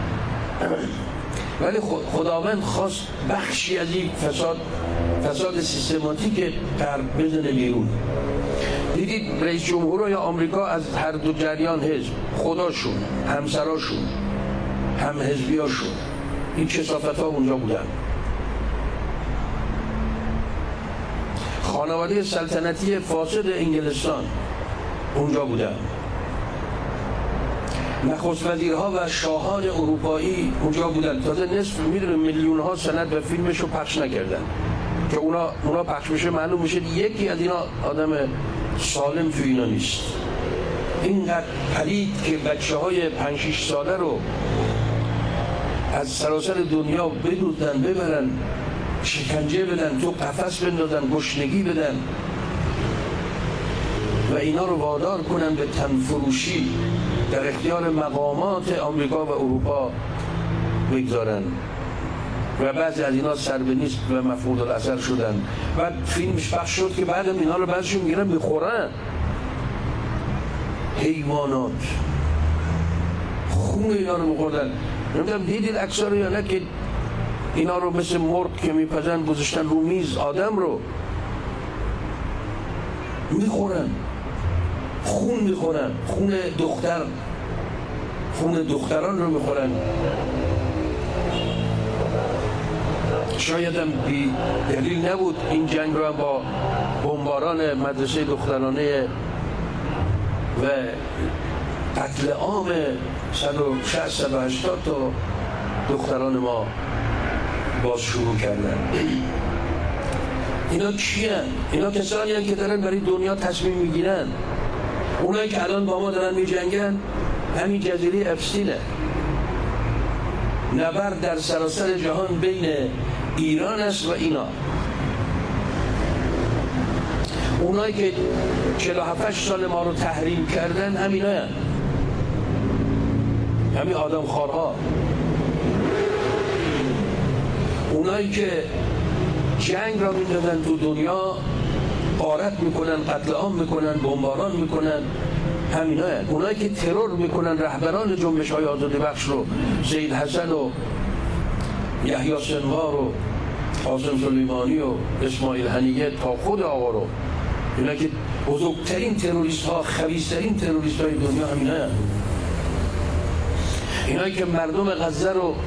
ولی خداوند خواست بخشی از این فساد سیستماتیک بزنه بیرون. دیدید رئیس جمهورای آمریکا از هر 2 جریان حزب، خداشون، همسراشون، هم حزبیاشون، این کثافت ها اونجا بودن. خانواده سلطنتی فاسد انگلستان اونجا بودن. نخست وزیرها و شاهان اروپایی اونجا بودن. تازه نصف میدونه میلیون ها سند و فیلمش رو پخش نکردن که اونا پخش بشه معلوم میشه یکی از اینا آدم سالم تو اینا نیست. اینقدر پلید که بچه های 5-6 ساله رو از سراسر دنیا بدوزن، ببرن شکنجه بدن، تو قفس بندازن، گشنگی بدن و اینا رو وادار کنن به تنفروشی، در اختیار مقامات آمریکا و اروپا بگذارن و بعضی از اینا سر به نیست و مفقود الاثر شدن. بعد فیلمش پخش شد که بعدم اینا رو بعضشون میگیرن میخورن. حیوانات خون اینا رو میخوردن. نمیدونم دیدید عکس‌ها رو یا نه که اینا رو مثل مرغ که میپزن گذاشتن رو میز، آدم رو میخورن، خون میخورن، خون دختران رو میخورن. شاید هم بی دلیل نبود این جنگ رو هم با بمباران مدرسه دخترانه و قتل عام 160-180 تا دختران ما باز شروع کردن. اینا کیان؟ اینا کسانی هستند که دارن برای دنیا تصمیم میگیرن. اونایی که الان با ما دارن میجنگن همین جزیره اپستینه. نبرد در سراسر جهان بین ایران است و اینا. اونایی که 47 سال ما رو تحریم کردن همینا هستند. همین آدمخوارها، اونایی که جنگ را میندازن تو دنیا، غارت میکنن، قتل عام میکنن، بمباران میکنن، همینا هست. اونایی که ترور میکنن رهبران جنبش های آزادی بخش رو، سید حسن و یحیی سنوار و قاسم سلیمانی و اسماعیل هنیه تا خود آقا رو، اینا که بزرگترین تروریست ها، خبیثترین تروریست های دنیا همینا هست. اینایی که مردم غزه رو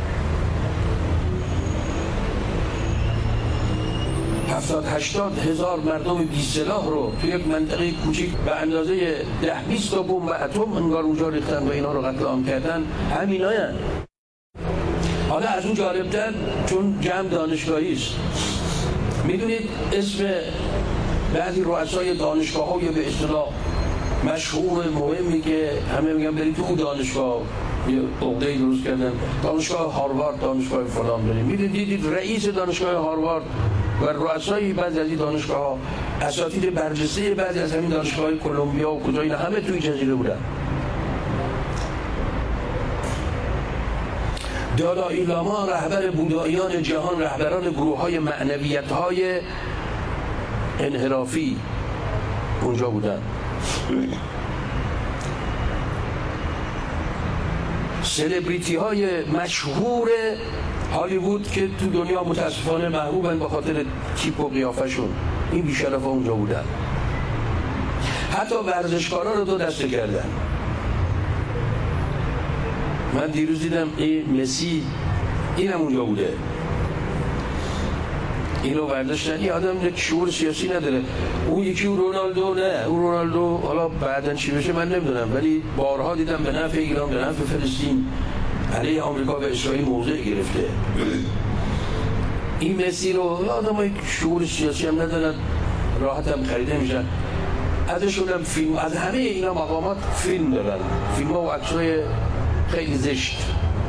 70-80 هزار مردم بی سلاح رو توی یک منطقه کوچیک به اندازه 10-20 تا بمب اتم انگار اونجا ریختن و اینا رو قتل عام کردن، همیناین. حالا از اون جالبتر چون جمع دانشگاهی است، میدونید اسم بعضی رؤسای دانشگاه‌های به اصطلاح مشهور مهمی که همه میگن برید تو دانشگاه، یه عقده‌ای درست کردن، دانشگاه هاروارد، دانشگاه فلان برید. میدونید رئیس دانشگاه هاروارد و رؤسای بعضی از این دانشگاه‌ها، اساتید برجسته بعضی از همین دانشگاه‌های کلمبیا و کجا، اینا همه توی جزیره بودن. دالای لاما رهبر بودایان جهان، رهبران گروه‌های معنویت‌های انحرافی اونجا بودن. سلبریتی های مشهور هالیوود که تو دنیا متاسفانه محبوبن به خاطر تیپ و قیافشون، این بیشرف ها اونجا بودن. حتی ورزشکارا رو دو دسته کردن. من دیروز دیدم این مسی اینم اونجا بوده، اینو برداشتن. این آدم یک شعور سیاسی نداره. اون یکی رونالدو، نه اون رونالدو حالا بعدن چی بشه من نمیدونم، ولی بارها دیدم به نفع ایران، به نفع فلسطین، علیه آمریکا و اسرائیل موضع گرفته. این مسی رو آدمای شعور سیاسی هم ندارن، راحت هم خریده میشن ازشون. هم فیلم، از همه اینا مقامات فیلم دارن، فیلم ها و عکسای خیلی زشت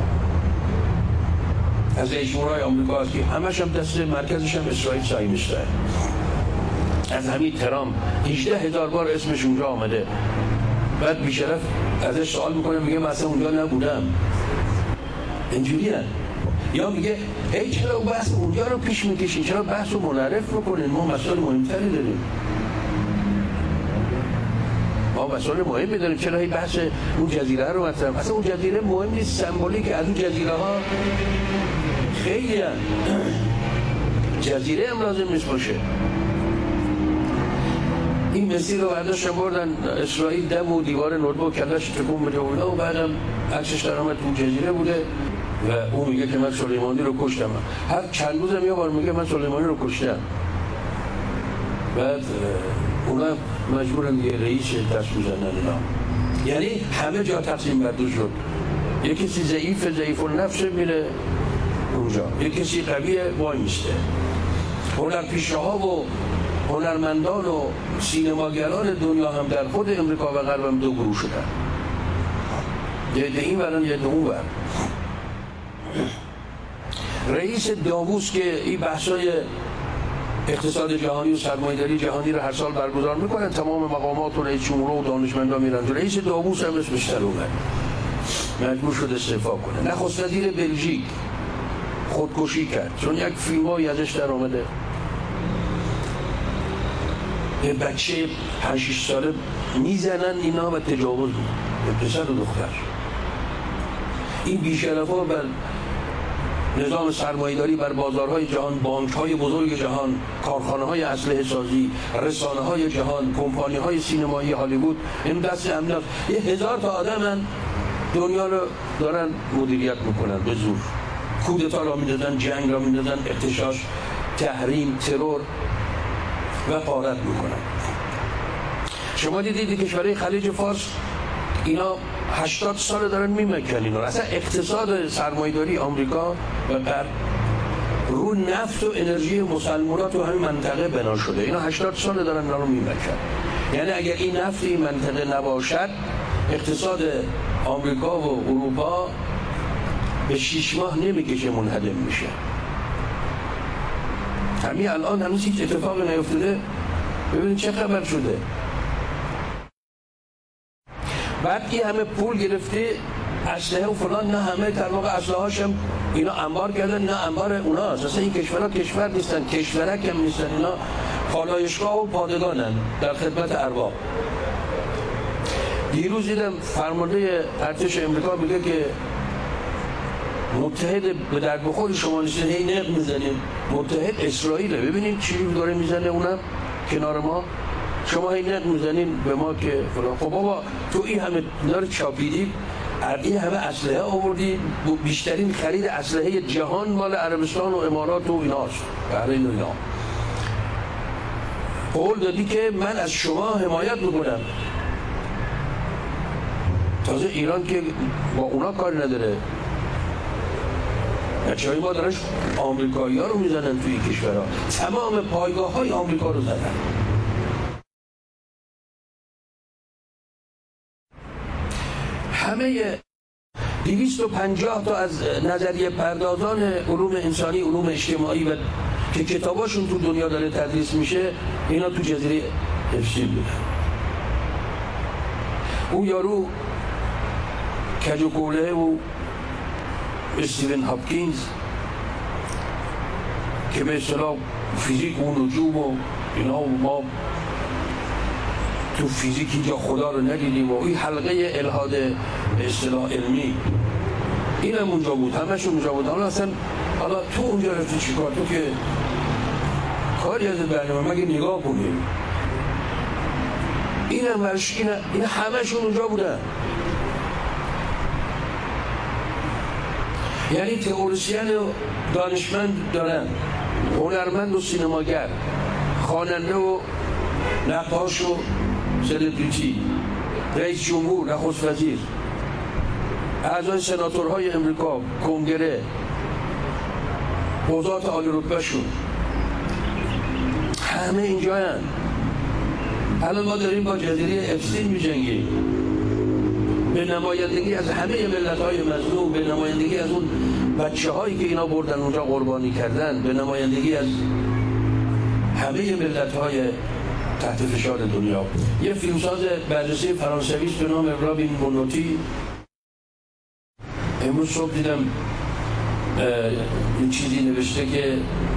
از رژیم‌های آمریکا هست که همش هم دست مرکزش هم اسرائیل صهیونیسته. از همین ترامپ 18,000 بار اسمش اونجا آمده، بعد بیشرف ازش سوال میکنه میگه من اصلا اونجا نبودم. اینجوری هست. یا میگه ای چرا بحث اونجا رو پیش میکشین، چرا بحث رو منعرف میکنین، ما مسائل مهمتری داریم، ما مسائل مهمی داریم، چرا هی بحث اون جزیره رو مطرح؟ اصلا اون جزیره مهم نیست، سمبولیک. از اون جزیره ها خیلی هم جزیره هم لازم نیست باشه. این مسی رو برداشتن بردن اسرائیل، دم و دیوار نوربو کلش تکون بده و بعدم عکسش در آمد اون جزیره بوده و اون میگه که من سلیمانی رو کشتم. هر چند روزم یه بار میگه من سلیمانی رو کشتم. بعد اونا مجبورن یه رئیس دست بزنن اینا. یعنی همه جا تقسیم بر دو شد. یه کسی ضعیف النفس میره اونجا، یه کسی قویه وای میسته. هنرپیشه ها و هنرمندان و سینماگران دنیا هم در خود امریکا و غرب هم دو گروه شدن، یه این برن یه اون برن. رئیس داووس که این بحثای اقتصاد جهانی و سرمایه‌داری جهانی رو هر سال برگزار میکنن، تمام مقامات و رئیس جمهور و دانشمندان میرن. رئیس داووس هم اسمش در اومد، مجبور شد استعفا کنه. نخست وزیر بلژیک خودکشی کرد چون یک فیلمایی ازش در اومده. یه بچه 5-6 ساله میزنن اینا و تجاوز به پسر و دختر. این بیشرفا بر نظام سرمایه‌داری، بر بازارهای جهان، بانک‌های بزرگ جهان، کارخانه‌های اسلحه سازی، رسانه‌های جهان، کمپانی‌های سینمایی هالیوود، این دست املاک. 1000 تا آدمن دنیا رو دارن مدیریت میکنن به زور. کودتا را میدادن، جنگ را میدادن، اغتشاش، تحریم، ترور و غارت میکنن. شما دیدید کشورهای خلیج فارس اینا 80 سال دارن میمکنن اینا. اصلا اقتصاد سرمایه‌داری آمریکا و غرب رو نفت و انرژی مسلمانات تو همین منطقه بنا شده. اینا 80 سال دارن اینا رو میمکنن. یعنی اگر این نفت این منطقه نباشد، اقتصاد آمریکا و اروپا به 6 ماه نمیکشه منهدم میشه. همین الان هنوز هیچ اتفاقی نیفتاده. ببینید چه خبر شده. بعد این همه پول گرفته اسلحه و فلان، نه همه در واقع اسلحه هاشم اینا انبار کردن، نه انبار اوناست. اصلا این کشورها کشور نیستن، کشورک هم نیستن، اینا پالایشگاه و پادگانن در خدمت ارباب. دیروز دیدم فرمانده ارتش امریکا میگه که متحد به درد بخور شما نیستین، هی نق میزنین. متحد اسرائیله، ببینین چی داره میزنه اونم کنار ما. شما هی نق میزنین به ما که فلان. خب بابا تو این همه داره چاپیدی، این همه اسلحه آوردی، بیشترین خرید اسلحه جهان مال عربستان و امارات و ایناست، بحرین و اینا. قول دادی که من از شما حمایت میکنم. تازه ایران که با اونا کاری نداره، بچه‌های ما دارن آمریکایی‌ها رو میزنن توی کشورها، تمام پایگاه‌های آمریکا رو زدن. همه 250 تا از نظریه پردازان علوم انسانی، علوم اجتماعی و که کتاباشون تو دنیا داره تدریس میشه، اینا تو جزیره افسین بودن. اون یارو کجوکوله و استیون هاپکینز که به اصطلاح فیزیک و نجوم و اینا، و ما تو فیزیک اینجا خدا رو ندیدیم، و این حلقه الهاد به اصطلاح علمی این هم اونجا بود، همشون اونجا بود. حالا تو اونجا رفتی چیکار؟ تو که کاری از برنامه مگه نگاه کنیم. این همشون اونجا بودن. یعنی تئوریسین و دانشمند دارن، هنرمند و سینماگر، خواننده و نقاش و سلبریتی، رئیس جمهور، نخست وزیر، اعضای سناتورهای امریکا، کنگره، قضات عالی رتبه شون، همه اینجا هن. الان ما داریم با جزیره افسین می‌جنگیم، به نمایندگی از همه ملت‌های مظلوم، به نمایندگی از اون بچه‌هایی که اینا بردن اونجا قربانی کردن، به نمایندگی از همه ملت‌های تحت فشار دنیا. یه فیلمساز برجسته فرانسوی است به نام رابین بونوتی، امروز صبح دیدم این چیزی نوشته که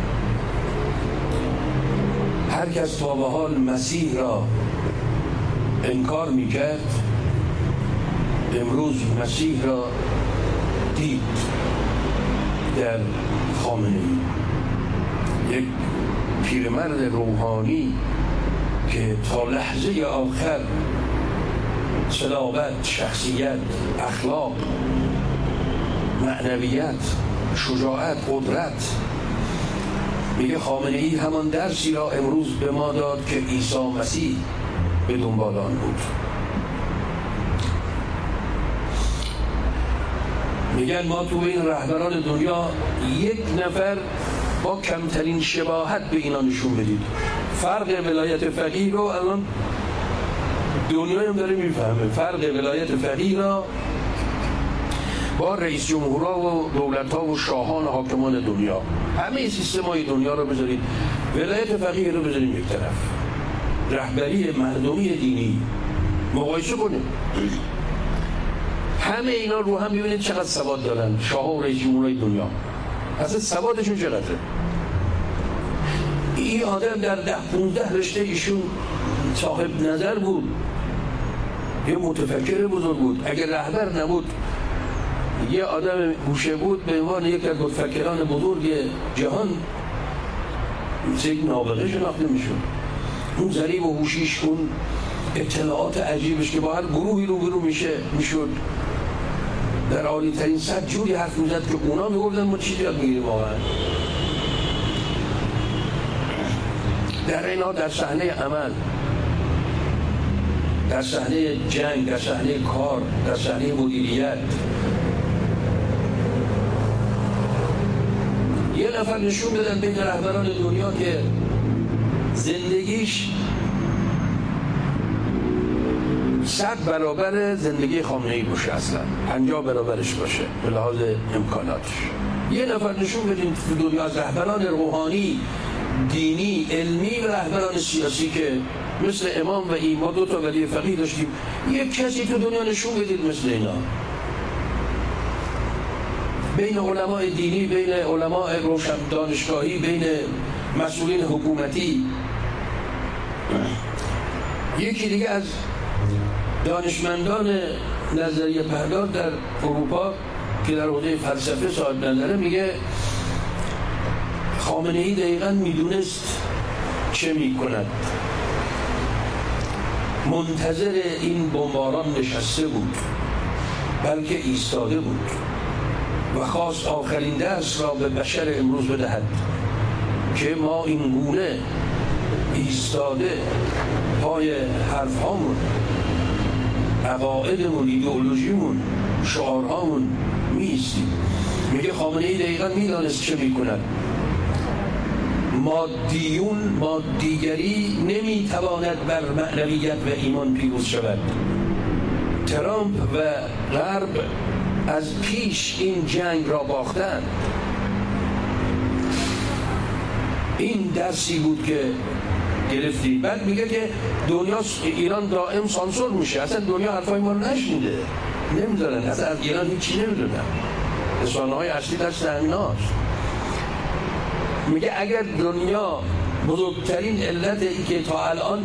هر کس تا به حال مسیح را انکار می‌کرد، امروز مسیح را دید در خامنه‌ای، یک پیرمرد روحانی که تا لحظه آخر صلابت، شخصیت، اخلاق، معنویت، شجاعت، قدرت. میگه خامنه‌ای همان درسی را امروز به ما داد که عیسی مسیح به دنبال آن بود. میگن ما تو این رهبران دنیا یک نفر با کمترین شباهت به اینا نشون بدید. فرق ولایت فقیه رو الان دنیا هم داره میفهمه، فرق ولایت فقیه را با رئیس جمهورها و دولت‌ها و شاهان و حاکمان دنیا، همه سیستم‌های دنیا رو بذارید، ولایت فقیه رو بذارید یک طرف، رهبری مردمی دینی مقایسه کنید. همه اینا رو هم ببینید چقدر سواد دارن، شاه و رئیس جمهورهای دنیا، اصلا سوادشون چقدره. این آدم در 10-15 رشته ایشون صاحب نظر بود، یه متفکر بزرگ بود. اگر رهبر نبود، یه آدم گوشه بود، به عنوان یک از متفکران بزرگ جهان یک نابغه شناخته میشد. اون ضریب و هوشیش، اون اطلاعات عجیبش که با هر گروهی روبرو میشد، در عالی ترین سطح جوری حرف میزد که اونا میگفتن ما چیزی یاد میگیریم واقعا. در این حال در صحنه عمل، در صحنه جنگ، در صحنه کار، در صحنه مدیریت، یه نفر نشون بدن بین رهبران دنیا که زندگیش 100 برابر زندگی خامنه‌ای باشه، اصلا 50 برابرش باشه به لحاظ امکاناتش. یه نفر نشون بدین تو دنیا از رهبران روحانی، دینی، علمی و رهبران سیاسی که مثل امام و ما 2 تا ولی فقیه داشتیم، یک کسی تو دنیا نشون بدید مثل اینا. بین علمای دینی، بین علمای روشن دانشگاهی، بین مسئولین حکومتی. یکی دیگه از دانشمندان نظریه پرداز در اروپا که در حوزه فلسفه صاحب نظره میگه خامنه‌ای دقیقاً میدونست چه میکند، منتظر این بمباران نشسته بود بلکه ایستاده بود و خواست آخرین درس را به بشر امروز بدهد که ما این گونه ایستاده پای حرف هامون، عقایدمون، ایدئولوژیمون، شعارهامون میستیم. میگه خامنه‌ای دقیقاً میدانست چه میکند. مادیگری نمیتواند بر معنویت و ایمان پیروز شود. ترامپ و غرب از پیش این جنگ را باختند. این درسی بود که گرفتی. بعد میگه که دنیا، ایران دائم سانسور میشه، اصلا دنیا حرفای ما رو نشنیده، نمیدونن، اصلا از ایران هیچی نمیدونن، رسانه‌های اصلی دست همیناست. میگه اگر دنیا بزرگترین علت ای که تا الان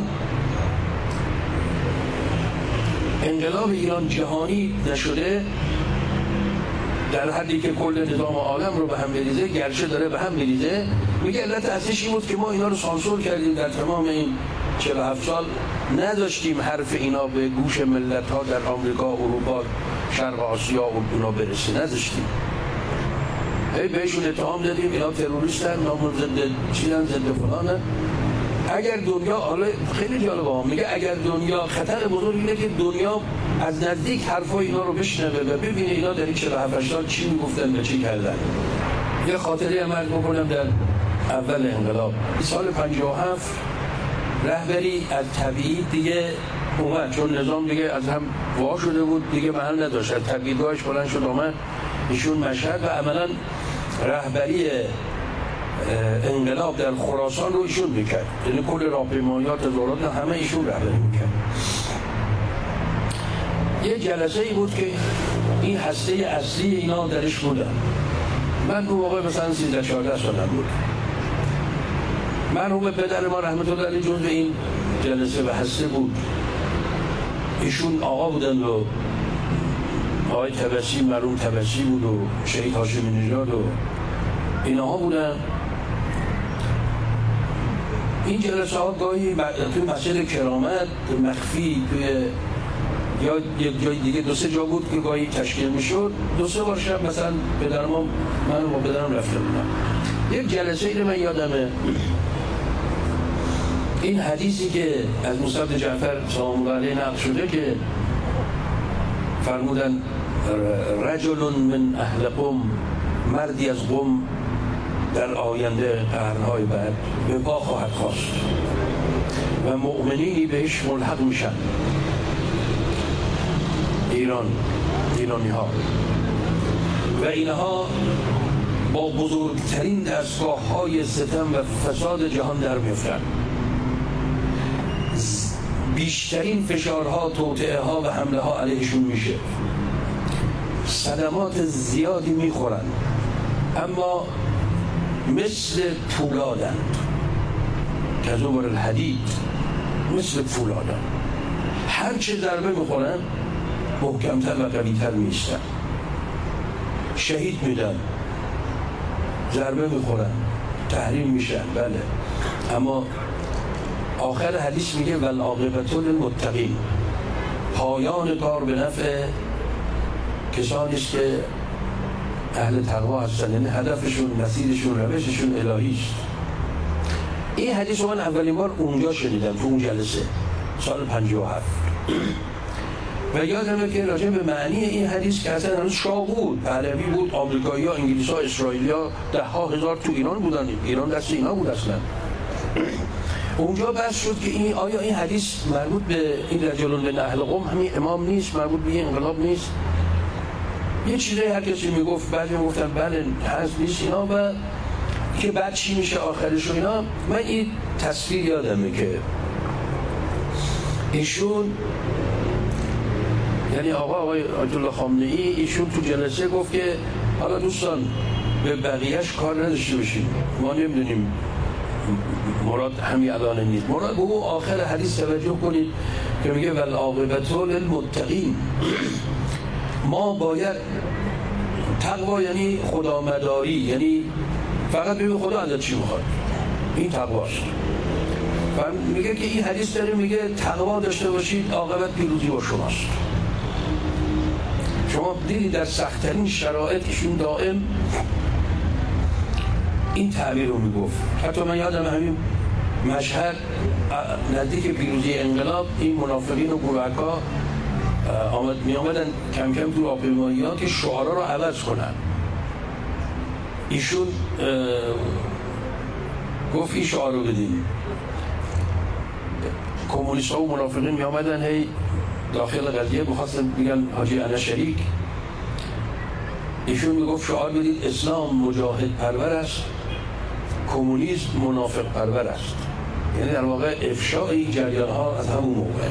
انقلاب ایران جهانی نشده، در حدی که کل نظام عالم رو به هم بریزه، گرچه داره به هم بریزه، میگه علت اصلیش این بود که ما اینا رو سانسور کردیم، در تمام این 47 سال نذاشتیم حرف اینا به گوش ملت ها در آمریکا، اروپا، شرق آسیا و اونا برسه، نذاشتیم. بهشون اتهام دادیم اینا تروریستن، نامون ضد چیزن، ضد فلانه. اگر دنیا، حالا خیلی جالبه ها، میگه اگر دنیا، خطر بزرگ اینه که دنیا از نزدیک حرفای اینا رو بشنوه و ببینه اینا در این 47 سال چی میگفتن و چی کردن. یه خاطره عمل بکنم. در اول انقلاب سال 57 رهبری از تبعید دیگه اومد، چون نظام دیگه از هم وا شده بود، دیگه محل نداشت، از تبعیدگاهش بلند شد اومد ایشون مشهد و عملا رهبری انقلاب در خراسان رو ایشون میکرد، یعنی کل راهپیماییات دولت همه ایشون رهبری میکرد. یه جلسه ای بود که این هسته اصلی اینا درش بودن. من اون موقع مثلا 13-14 سالم بود. مرحوم پدر ما رحمت الله علیه جزو این جلسه و هسته بود. ایشون آقا بودن و آقای طبسی، مرحوم طبسی بود و شهید هاشمی نژاد و اینها بودن. این جلسه ها گاهی توی مسجد کرامت مخفی، توی یا یک جای دیگه 2-3 جا بود که گاهی تشکیل میشد. 2-3 بار شب مثلا پدرم، من با پدرم رفته بودم. یک جلسه ای من یادمه، این حدیثی که از موسی بن جعفر سلام الله علیه نقل شده که فرمودن رجل من اهل قم، مردی از قم در آینده قرنهای بعد به پا خواهد خواست و مؤمنینی بهش ملحق میشن. ایرانی ها و اینها با بزرگترین دستگاه های ستم و فساد جهان در میفتن. بیشترین فشارها، توطئه ها و حمله ها علیهشون میشه، صدمات زیادی میخورن، اما مثل پولادند، کذوبر الحدید، مثل پولادند. هر چه ضربه میخورن محکمتر و قویتر میشتن. شهید میدن، ضربه میخورن، تحریم میشن، بله، اما آخر حدیث میگه والعاقبة للمتقین، پایان کار به نفع کسانی است که اهل تقوا هستن، یعنی هدفشون، مسیرشون، روششون الهی است. این حدیث رو من اولین بار اونجا شنیدم، تو اون جلسه سال 57 و یادمه که راجع به معنی این حدیث که اصلا هنوز شاه بود، پهلوی بود، آمریکایی ها، انگلیس ها، اسرائیلی ها 10,000 تو ایران بودن، ایران دست اینا بود اصلا. اونجا بحث شد که این آیا این حدیث مربوط به این رجل من اهل قم همین امام نیست، مربوط به این انقلاب نیست؟ یه چیزی هر کسی میگفت، بعضی میگفتن بله هست نیست اینا، و که بعد چی میشه آخرش و اینا. من این تصویر یادمه که ایشون، یعنی آقای آیت الله خامنه‌ای، ایشون تو جلسه گفت که حالا دوستان به بقیهش کار نداشته باشیم، ما نمیدونیم مراد همین الان نیست. مراد به اون آخر حدیث توجه کنید که میگه والعاقبة للمتقین. ما باید تقوا یعنی خدامداری، یعنی فقط ببین خدا ازت چی میخواد، این تقواست. و میگه که این حدیث داره میگه تقوا داشته باشید عاقبت پیروزی با شماست. شما دیدید در سخت‌ترین شرایط ایشون دائم این تعبیر رو میگفت. حتی من یادم همین مشهد نزدیک پیروزی انقلاب این منافقین و گروهکا می آمدن کم کم تو راهپیمایی‌ها که شعارا رو عوض کنن. ایشون گفت این شعار رو بدین. کمونیست ها و منافقین می آمدن هی داخل قضیه بخواستن بگن حاجی انا شریک. ایشون می گفت شعار بدید اسلام مجاهد پرور است، کمونیسم منافق پرور است. یعنی در واقع افشای این جریان ها از همون موقع.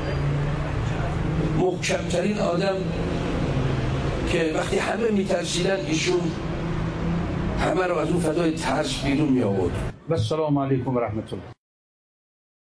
محکمترین آدم که وقتی همه میترسیدن ایشون همه رو از اون فضای ترس بیرون می آورد. و السلام علیکم و رحمت الله.